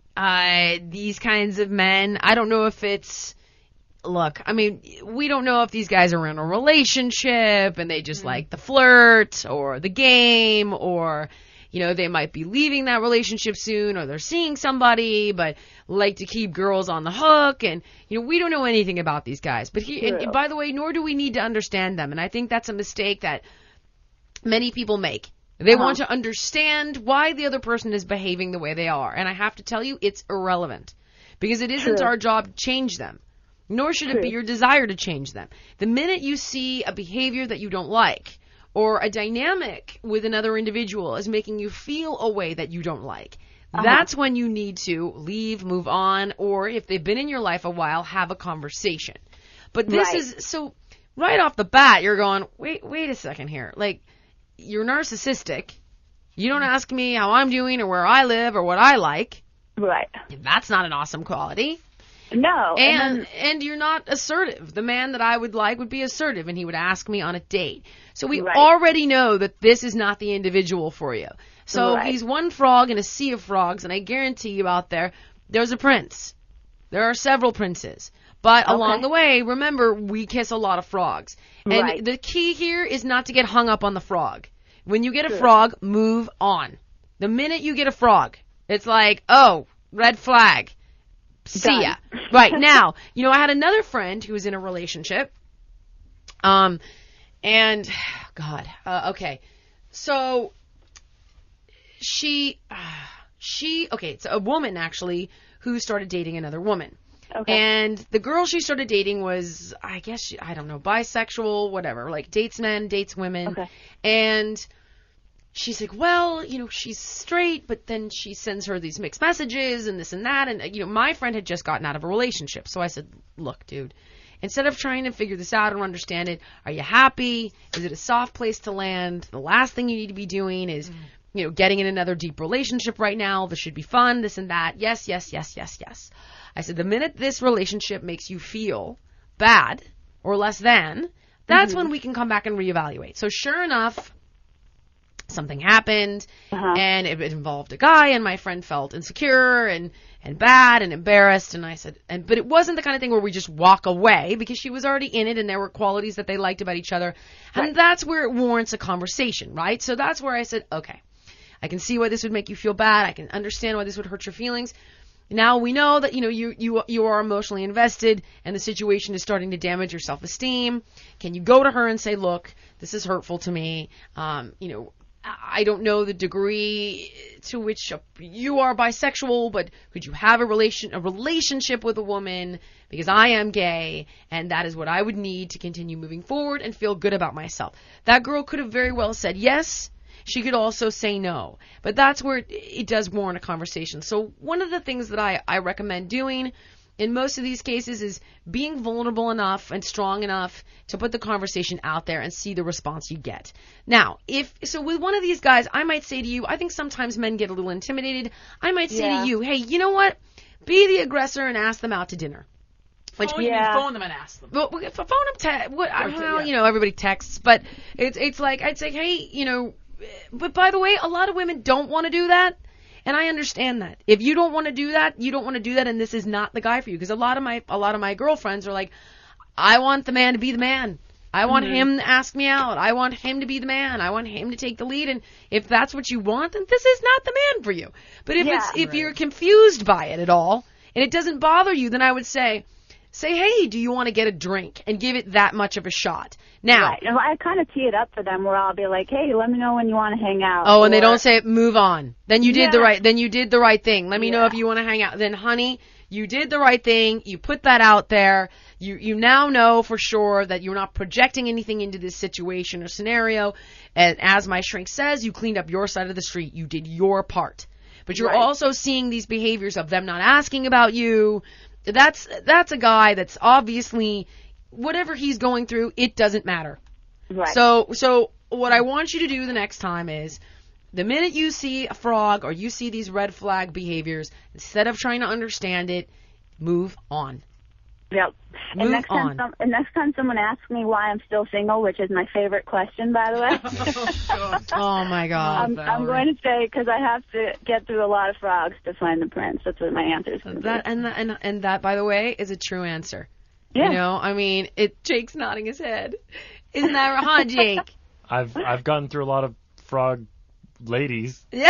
uh these kinds of men. I don't know if it's look, I mean, we don't know if these guys are in a relationship and they just like the flirt or the game, or you know, they might be leaving that relationship soon, or they're seeing somebody but like to keep girls on the hook. And, you know, we don't know anything about these guys. But he, and, and by the way, nor do we need to understand them. And I think that's a mistake that many people make. They Uh-huh. want to understand why the other person is behaving the way they are. And I have to tell you, it's irrelevant. Because it isn't True. our job to change them. nor should it be your desire to change them. The minute you see a behavior that you don't like, or a dynamic with another individual is making you feel a way that you don't like, uh-huh. that's when you need to leave, move on, or if they've been in your life a while, have a conversation. But this right. is, so right off the bat, you're going, wait, wait a second here. Like, you're narcissistic. You don't ask me how I'm doing or where I live or what I like. Right. That's not an awesome quality. No. And and, then, and you're not assertive. The man that I would like would be assertive, and he would ask me on a date. So we right. already know that this is not the individual for you. So right. he's one frog in a sea of frogs, and I guarantee you out there, there's a prince. There are several princes. But okay. along the way, remember, we kiss a lot of frogs. And right. the key here is not to get hung up on the frog. When you get a Sure. frog, move on. The minute you get a frog, it's like, oh, red flag. See Done. ya. Right. Now, you know, I had another friend who was in a relationship. Um, and, God, uh, okay. So, she, uh, she, okay, it's a woman, actually, who started dating another woman. Okay. And the girl she started dating was, I guess, she, I don't know, bisexual, whatever, like dates men, dates women. Okay. And she's like, well, you know, she's straight, but then she sends her these mixed messages and this and that. And, you know, my friend had just gotten out of a relationship. So I said, look, dude, instead of trying to figure this out and understand it, are you happy? Is it a soft place to land? The last thing you need to be doing is, mm. you know, getting in another deep relationship right now. This should be fun, this and that. Yes, yes, yes, yes, yes. I said, the minute this relationship makes you feel bad or less than, that's mm-hmm. when we can come back and reevaluate. So sure enough, something happened, uh-huh. and it, it involved a guy, and my friend felt insecure and, and bad and embarrassed, and I said, and but it wasn't the kind of thing where we just walk away, because she was already in it, and there were qualities that they liked about each other, and right. that's where it warrants a conversation, right? So that's where I said, okay, I can see why this would make you feel bad, I can understand why this would hurt your feelings. Now we know that, you know, you, you, you are emotionally invested and the situation is starting to damage your self-esteem. Can you go to her and say, look, this is hurtful to me. Um, you know, I don't know the degree to which you are bisexual, but could you have a relation, a relationship with a woman, because I am gay, and that is what I would need to continue moving forward and feel good about myself. That girl could have very well said yes. She could also say no, but that's where it, it does warrant a conversation. So one of the things that I, I recommend doing in most of these cases is being vulnerable enough and strong enough to put the conversation out there and see the response you get. Now, if so with one of these guys, I might say to you, I think sometimes men get a little intimidated. I might say yeah. to you, hey, you know what? Be the aggressor and ask them out to dinner. Which, oh, you yeah. mean phone them and ask them. Well, phone them, te- what, Or, well, yeah. you know, everybody texts, but it's it's like I'd say, hey, you know, but by the way, a lot of women don't want to do that, and I understand that. If you don't want to do that, you don't want to do that, and this is not the guy for you. Because a lot of my a lot of my girlfriends are like, I want the man to be the man. I want mm-hmm. him to ask me out. I want him to be the man. I want him to take the lead. And if that's what you want, then this is not the man for you. But if yeah, it's if right. you're confused by it at all, and it doesn't bother you, then I would say, say, hey, do you want to get a drink? And give it that much of a shot. Now, right. And I kind of tee it up for them where I'll be like, hey, let me know when you want to hang out. Oh, or, and they don't say move on. Then you did yeah. the right. Then you did the right thing. Let me yeah. know if you want to hang out. Then, honey, you did the right thing. You put that out there. You you now know for sure that you're not projecting anything into this situation or scenario. And as my shrink says, you cleaned up your side of the street. You did your part. But you're right. also seeing these behaviors of them not asking about you. That's that's a guy that's obviously, whatever he's going through, it doesn't matter. Right. So so what I want you to do the next time is, the minute you see a frog or you see these red flag behaviors, instead of trying to understand it, move on. Yep. Move and next time, on. some, and next time someone asks me why I'm still single, which is my favorite question, by the way. Oh my God. I'm, I'm going to say, because I have to get through a lot of frogs to find the prince. That's what my answer is. That and that, and and that, by the way, is a true answer. Yeah. You know, I mean, it. Jake's nodding his head. Isn't that right, huh, Jake? I've I've gone through a lot of frog ladies. Yeah.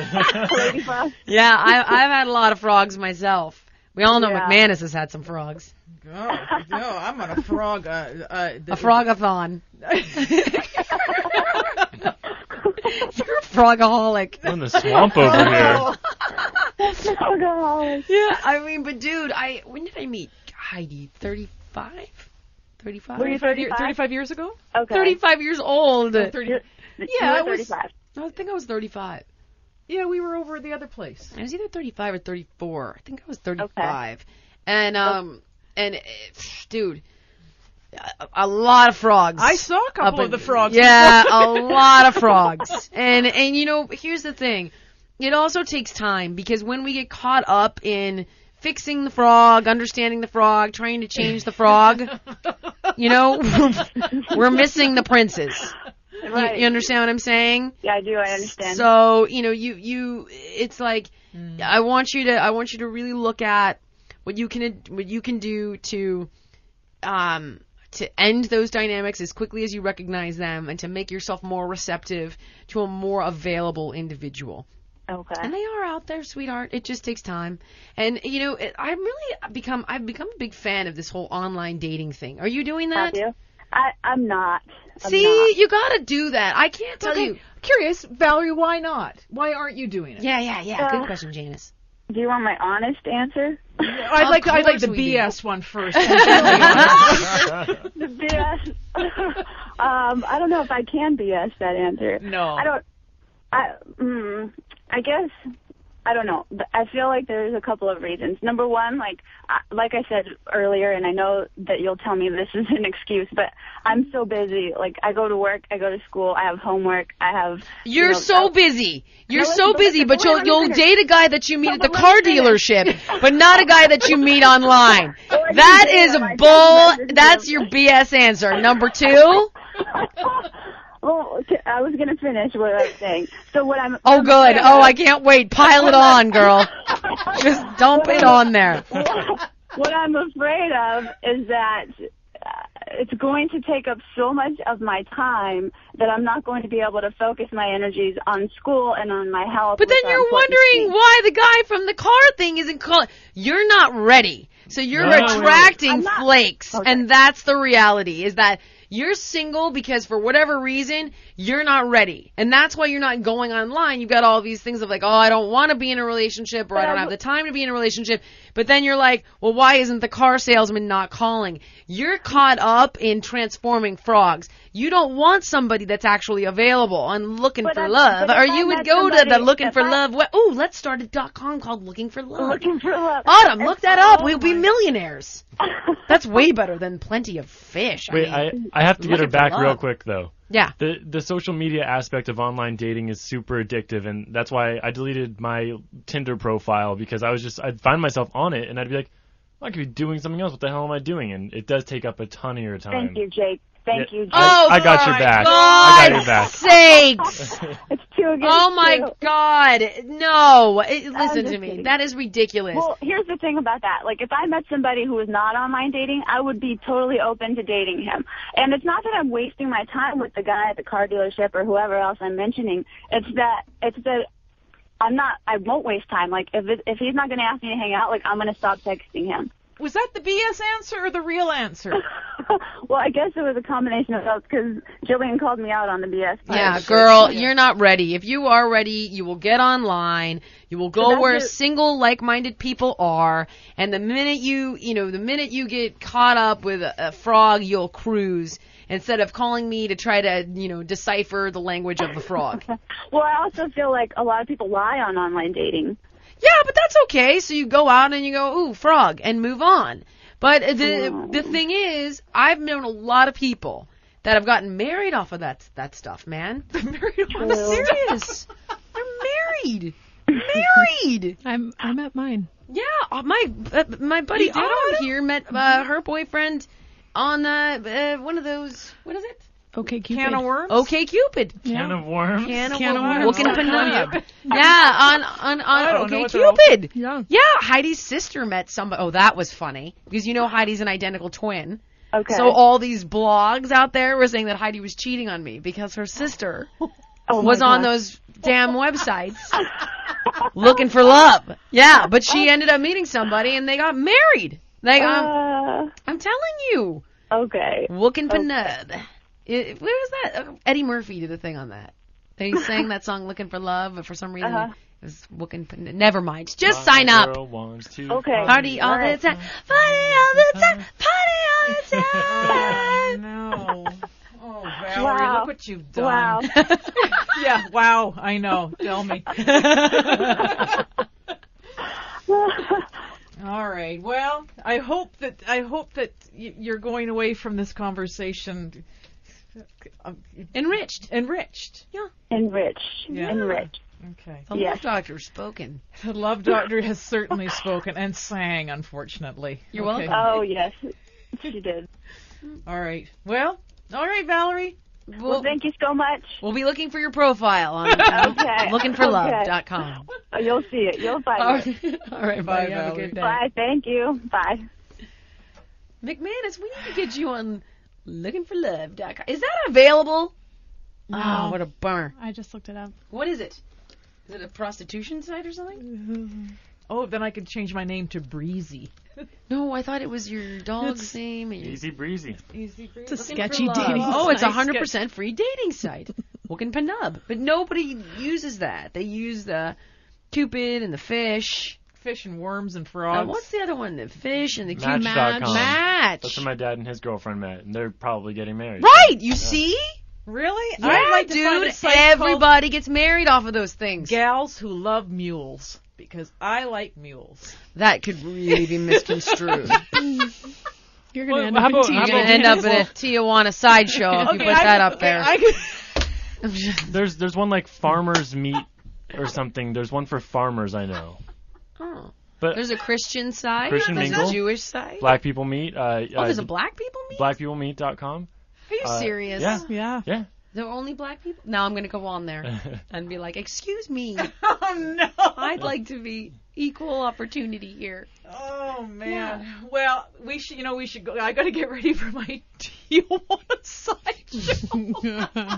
Lady frog. Yeah, I, I've had a lot of frogs myself. We all know Yeah. McManus has had some frogs. Oh, no, I'm on a frog. Uh, uh, A frogathon. You're a frogaholic. We're in the swamp over here. Oh, God. Yeah, I mean, but dude, I when did I meet? Heidi, thirty-five? thirty-five? Were you thirty-five? thirty-five years ago? Okay. thirty-five years old. Oh, thirty. You're, Yeah, you were I was- thirty-five. I think I was thirty-five. Yeah, we were over at the other place. I was either thirty-five or thirty-four. I think I was thirty-five. And, um, and, uh, dude, a, a lot of frogs. I saw a couple up of in- the frogs. Yeah, a lot of frogs. And, and, you know, here's the thing. It also takes time because when we get caught up in fixing the frog, understanding the frog, trying to change the frog, you know, we're missing the princes. Right. You, you understand what I'm saying? Yeah, I do. I understand. So, you know, you, you, it's like, I want you to, I want you to really look at what you can, what you can do to, um, to end those dynamics as quickly as you recognize them and to make yourself more receptive to a more available individual. Okay. And they are out there, sweetheart. It just takes time. And, you know, it, I'm really become, I've become a big fan of this whole online dating thing. Are you doing that? Have you? I, I'm not. I'm See, not. you gotta do that. I can't tell Okay, you. curious, Valerie, why not? Why aren't you doing it? Yeah, yeah, yeah. Uh, Good question, Janice. Do you want my honest answer? I'd Of like I'd like course the we B do. S one first. and then the The B S. um, I don't know if I can B S that answer. No. I don't. I. Mm, I guess. I don't know. But I feel like there's a couple of reasons. Number one, like I- like I said earlier, and I know that you'll tell me this is an excuse, but I'm so busy. Like I go to work, I go to school, I have homework, I have. You're you know, so I- busy. You're No, so but busy, listen, but wait, you'll let me you'll finish. date a guy that you meet No, at the but let car me finish. dealership, but not a guy that you meet online. Oh, I That didn't is say a that. I bull. said that. That's your B S answer. Number two. Well, okay, I was gonna finish what I was saying. So what I'm. Oh, I'm good. afraid Oh, of- I can't wait. Pile it on, girl. Just dump it on there. What I'm afraid of is that uh, it's going to take up so much of my time that I'm not going to be able to focus my energies on school and on my health. But then which are you're important wondering things. why the guy from the car thing isn't calling. You're not ready. So you're No, no, no. attracting I'm not- flakes. Okay. And that's the reality, is that you're single because for whatever reason, you're not ready. And that's why you're not going online. You've got all these things of like, oh, I don't want to be in a relationship, or I But don't I have the w- time to be in a relationship. But then you're like, well, why isn't the car salesman not calling? You're caught up in transforming frogs. You don't want somebody that's actually available and looking But for if- love. but Or if I you would met go to the somebody- looking if for I- love. we- Ooh, let's start a dot com called Looking for Love. Looking for love. Autumn, If look that I- up. We'll be millionaires. That's way better than Plenty of Fish. Wait, I mean, I I have to get her looking for back real love. quick though. yeah. The the social media aspect of online dating is super addictive, and that's why I deleted my Tinder profile, because I was just I'd find myself on it and I'd be like, I could be doing something else. What the hell am I doing? And it does take up a ton of your time. Thank you, Jake. Thank Yeah. you, Jake. Oh, I got your my back. I got your God's back. sakes. It's two against Oh my two. God. No. It- listen just to me. kidding. That is ridiculous. Well, here's the thing about that. Like, if I met somebody who was not online dating, I would be totally open to dating him. And it's not that I'm wasting my time with the guy at the car dealership or whoever else I'm mentioning. It's that, it's that I'm not, I won't waste time. Like, if it, if he's not going to ask me to hang out, like, I'm going to stop texting him. Was that the B S answer or the real answer? Well, I guess it was a combination of those because Jillian called me out on the B S part. Yeah, girl, you're not ready. If you are ready, you will get online. You will go that's where it. single, like-minded people are. And the minute you, you know, the minute you get caught up with a, a frog, you'll cruise instead of calling me to try to, you know, decipher the language of the frog. Well, I also feel like a lot of people lie on online dating. Yeah, but that's okay. So you go out and you go, ooh, frog, and move on. But the the thing is, I've known a lot of people that have gotten married off of that that stuff, man. They're married. I'm serious. They're married. Married. I'm I'm at mine. Yeah, uh, my uh, my buddy You did, Autumn Autumn? here met uh, her boyfriend on uh, uh, one of those. What is it? Okay, Cupid. Can of worms? Okay, Cupid. Can of worms? Can of Can of worms. worms. Looking Oh, for God. love. Yeah, on on I on don't know Okay what they're all- Cupid. Yeah. Yeah, Heidi's sister met somebody. Oh, that was funny because you know Heidi's an identical twin. Okay. So all these blogs out there were saying that Heidi was cheating on me because her sister Oh, my was on God. those damn websites looking for love. Yeah, but she ended up meeting somebody and they got married. They got, Uh, I'm telling you, okay. looking for love. It, where was that? Uh, Eddie Murphy did a thing on that. They sang that song "Looking for Love," but for some reason Uh-huh. It's looking, never mind. Just My sign up. girl wants to Okay. Party all All right. the time. Party all the time. Party all the time. No. Oh, Valerie, Wow. look what you've done. Wow. Yeah, wow, I know. Tell me. All right. Well, I hope that I hope that y- you're going away from this conversation um, Enriched. enriched. Enriched. Yeah. Enriched. Okay. The Yes. love doctor's spoken. The love doctor has certainly spoken and sang, unfortunately. You're Okay. welcome. Oh, yes. She did. All right. Well, all right, Valerie. Well, thank you so much. We'll be looking for your profile on Okay. looking for love Okay. dot com. Oh, you'll see it. You'll find All it. right, all right, Bye, bye. Have a Valerie. good day. Bye. Thank you. Bye. McManus, we need to get you on looking for love dot com. Is that available? No. Oh, what a bummer. I just looked it up. What is it? Is it a prostitution site or something? Oh, then I could change my name to Breezy. No, I thought it was your dog's name. And your... Easy breezy. Easy Breezy. It's a Looking for sketchy love. dating Oh, it's a site. hundred percent free dating site. Looking for nub, but nobody uses that. They use the Cupid and the fish. Fish and worms and Uh, frogs. what's the other one? The fish and the Cupid. Match dot com. Match. That's where my dad and his girlfriend met, and they're probably getting married. Right, you see? Really? Yeah, I'd like to find dude. a site called Everybody gets married off of those things. Gals Who Love Mules, because I like mules. That could really be misconstrued. You're going to Well, end how up in about- You're how T going about- to end up in a Tijuana sideshow if you Okay, put I that could- up okay, there. I could- There's there's one like farmers meat or something. There's one for farmers I know. Oh. But There's a Christian side. Christian There's mingle? a Jewish side. black people meet. Uh, Oh, there's uh, a black people meet? black people meet dot com. Are you uh, serious? yeah. Yeah. Yeah. There are only black people? Now I'm going to go on there and be like, excuse me, oh no! I'd like to be equal opportunity here. Oh man. Well, we should. You know, we should go. I got to get ready for my Tijuana sideshow.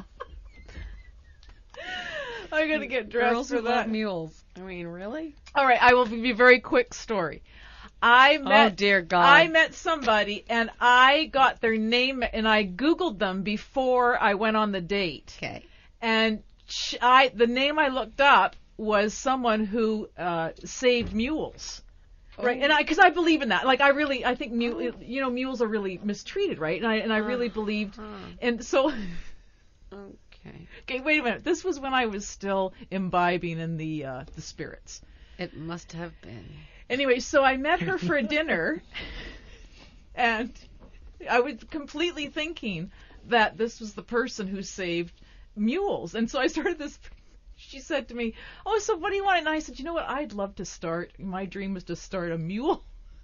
I got to get dressed Girls for who that. love mules. I mean, really? All right, I will be a very quick story. I met oh, dear God. I met somebody and I got their name and I Googled them before I went on the date. Okay. And sh I the name I looked up was someone who uh, saved mules. Right, and I, because I believe in that. Like, I really, I think, mule, you know, mules are really mistreated, right? And I, and I really believed, and so, Okay. okay, wait a minute. This was when I was still imbibing in the, uh, the spirits. It must have been. Anyway, so I met her for dinner, and I was completely thinking that this was the person who saved mules. And so I started this. She said to me, "Oh, so what do you want?" And I said, "You know what? I'd love to start. My dream was to start a mule,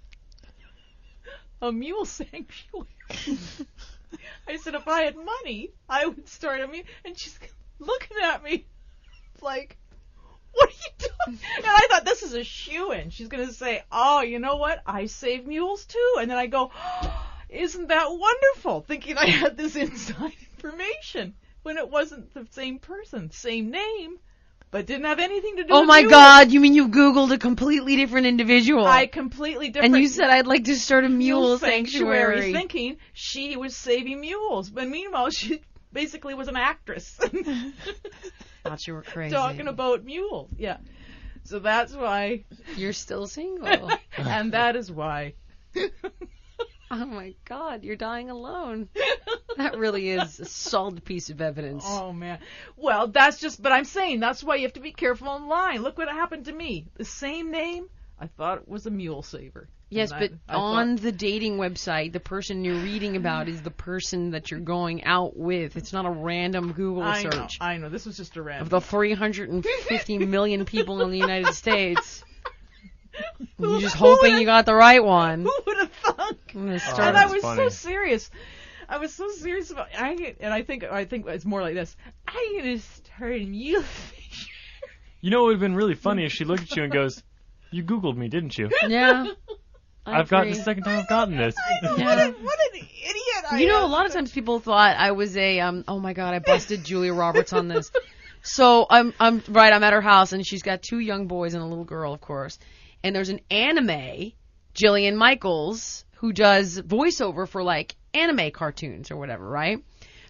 a mule sanctuary." I said, "If I had money, I would start a mule." And she's looking at me like, "What are you doing?" And I thought, this is a shoo-in. She's going to say, "Oh, you know what? I save mules too." And then I go, oh, "Isn't that wonderful?" Thinking I had this inside information when it wasn't the same person, same name, but didn't have anything to do Oh with my mules. God, you mean you Googled a completely different individual? I completely different. and you said, I'd like to start a mule sanctuary. thinking she was saving mules. But meanwhile, she basically was an actress. Thought you were crazy. Talking about mules. Yeah. So that's why, You're still single. and that is why. Oh my God, you're dying alone. That really is a solid piece of evidence. Oh man. Well, that's just, but I'm saying that's why you have to be careful online. Look what happened to me. The same name, I thought it was a mule saver. Yes, And but I, I on thought, the dating website, the person you're reading about is the person that you're going out with. It's not a random Google I know, search. I know. This was just a random. Of the three hundred fifty million people in the United States, you're just Who hoping would've- you got the right one. Who would have thunk? I'm gonna Oh, start. And I that's was funny. so serious. I was so serious about. I and I think I think it's more like this. I'm gonna start a mule. You know, it would have been really funny if she looked at you and goes, "You Googled me, didn't you? Yeah. I I've gotten agree. the second time I've gotten this." What, Yeah. an, what an idiot! I You know, a am. lot of times people thought I was a um. Oh my God, I busted Julia Roberts on this. So I'm I'm right. I'm at her house and she's got two young boys and a little girl, of course. And there's an anime, Jillian Michaels, who does voiceover for like anime cartoons or whatever, right?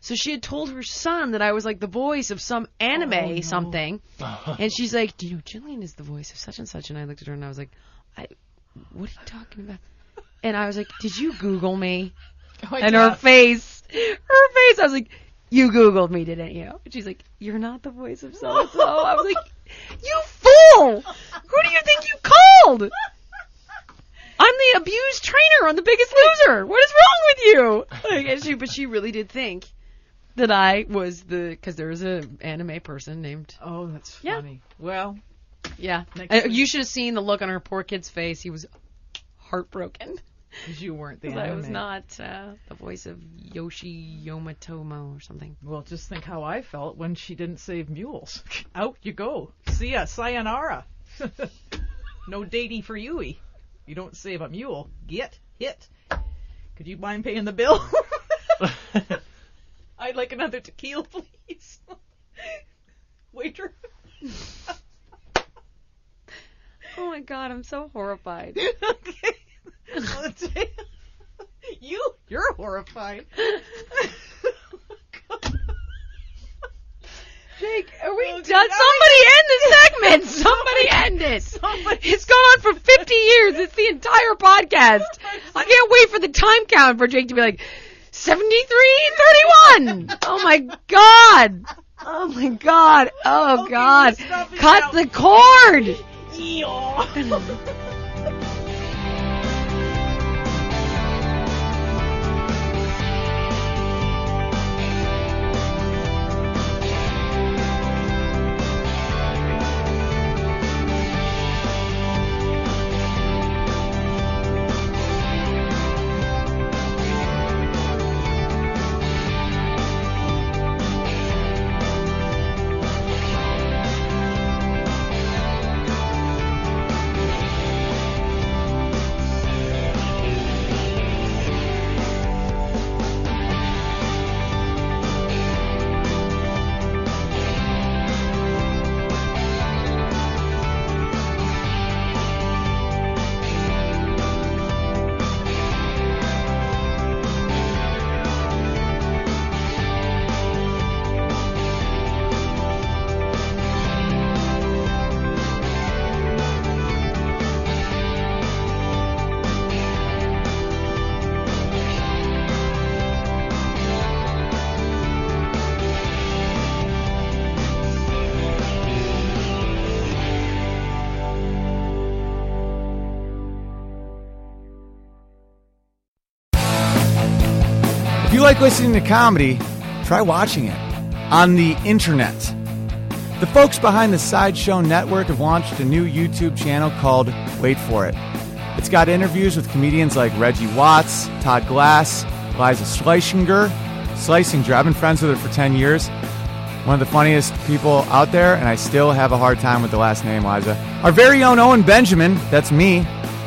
So she had told her son that I was like the voice of some anime Oh, no. something. And she's like, do you know Jillian is the voice of such and such? And I looked at her and I was like, I, what are you talking about? And I was like, did you Google me? Oh, And yeah. her face, her face, I was like, you Googled me, didn't you? And she's like, you're not the voice of so-and-so. I was like, you fool! Who do you think you called? I'm the abused trainer on The Biggest Loser. What is wrong with you? Like, and she, but she really did think that I was the, because there was an anime person named, Oh, that's Yeah. funny. Well, yeah. Next Uh, week. you should have seen the look on her poor kid's face. He was heartbroken. because you weren't the Because I was anime. not uh, the voice of Yoshi Yomatomo or something. Well, just think how I felt when she didn't save mules. Out you go. See ya. Sayonara. No datey for Yui. You don't save a mule. Get hit. Could you mind paying the bill? I'd like another tequila, please. Waiter. Oh my god, I'm so horrified. Okay. Let's see. You, you're horrified. Jake, are we Okay, done? now Somebody end the segment. Somebody end it. Somebody- It's gone on for fifty years. It's the entire podcast. I can't wait for the time count for Jake to be like seventy-three thirty-one. Oh my god. Oh my god. Oh Okay, god. we're stopping Cut now. the cord. If you like listening to comedy, try watching it on the internet. The folks behind the Sideshow Network have launched a new YouTube channel called Wait For It. It's got interviews with comedians like Reggie Watts, Todd Glass, Liza Schleichinger. Schleichinger, I've been friends with her for ten years. One of the funniest people out there, and I still have a hard time with the last name, Liza. Our very own Owen Benjamin, that's me,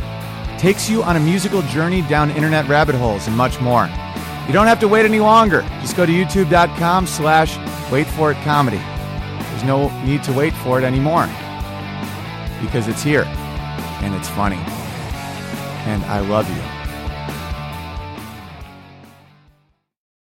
takes you on a musical journey down internet rabbit holes and much more. You don't have to wait any longer. Just go to youtube.com slash wait for it comedy. There's no need to wait for it anymore because it's here and it's funny. And I love you.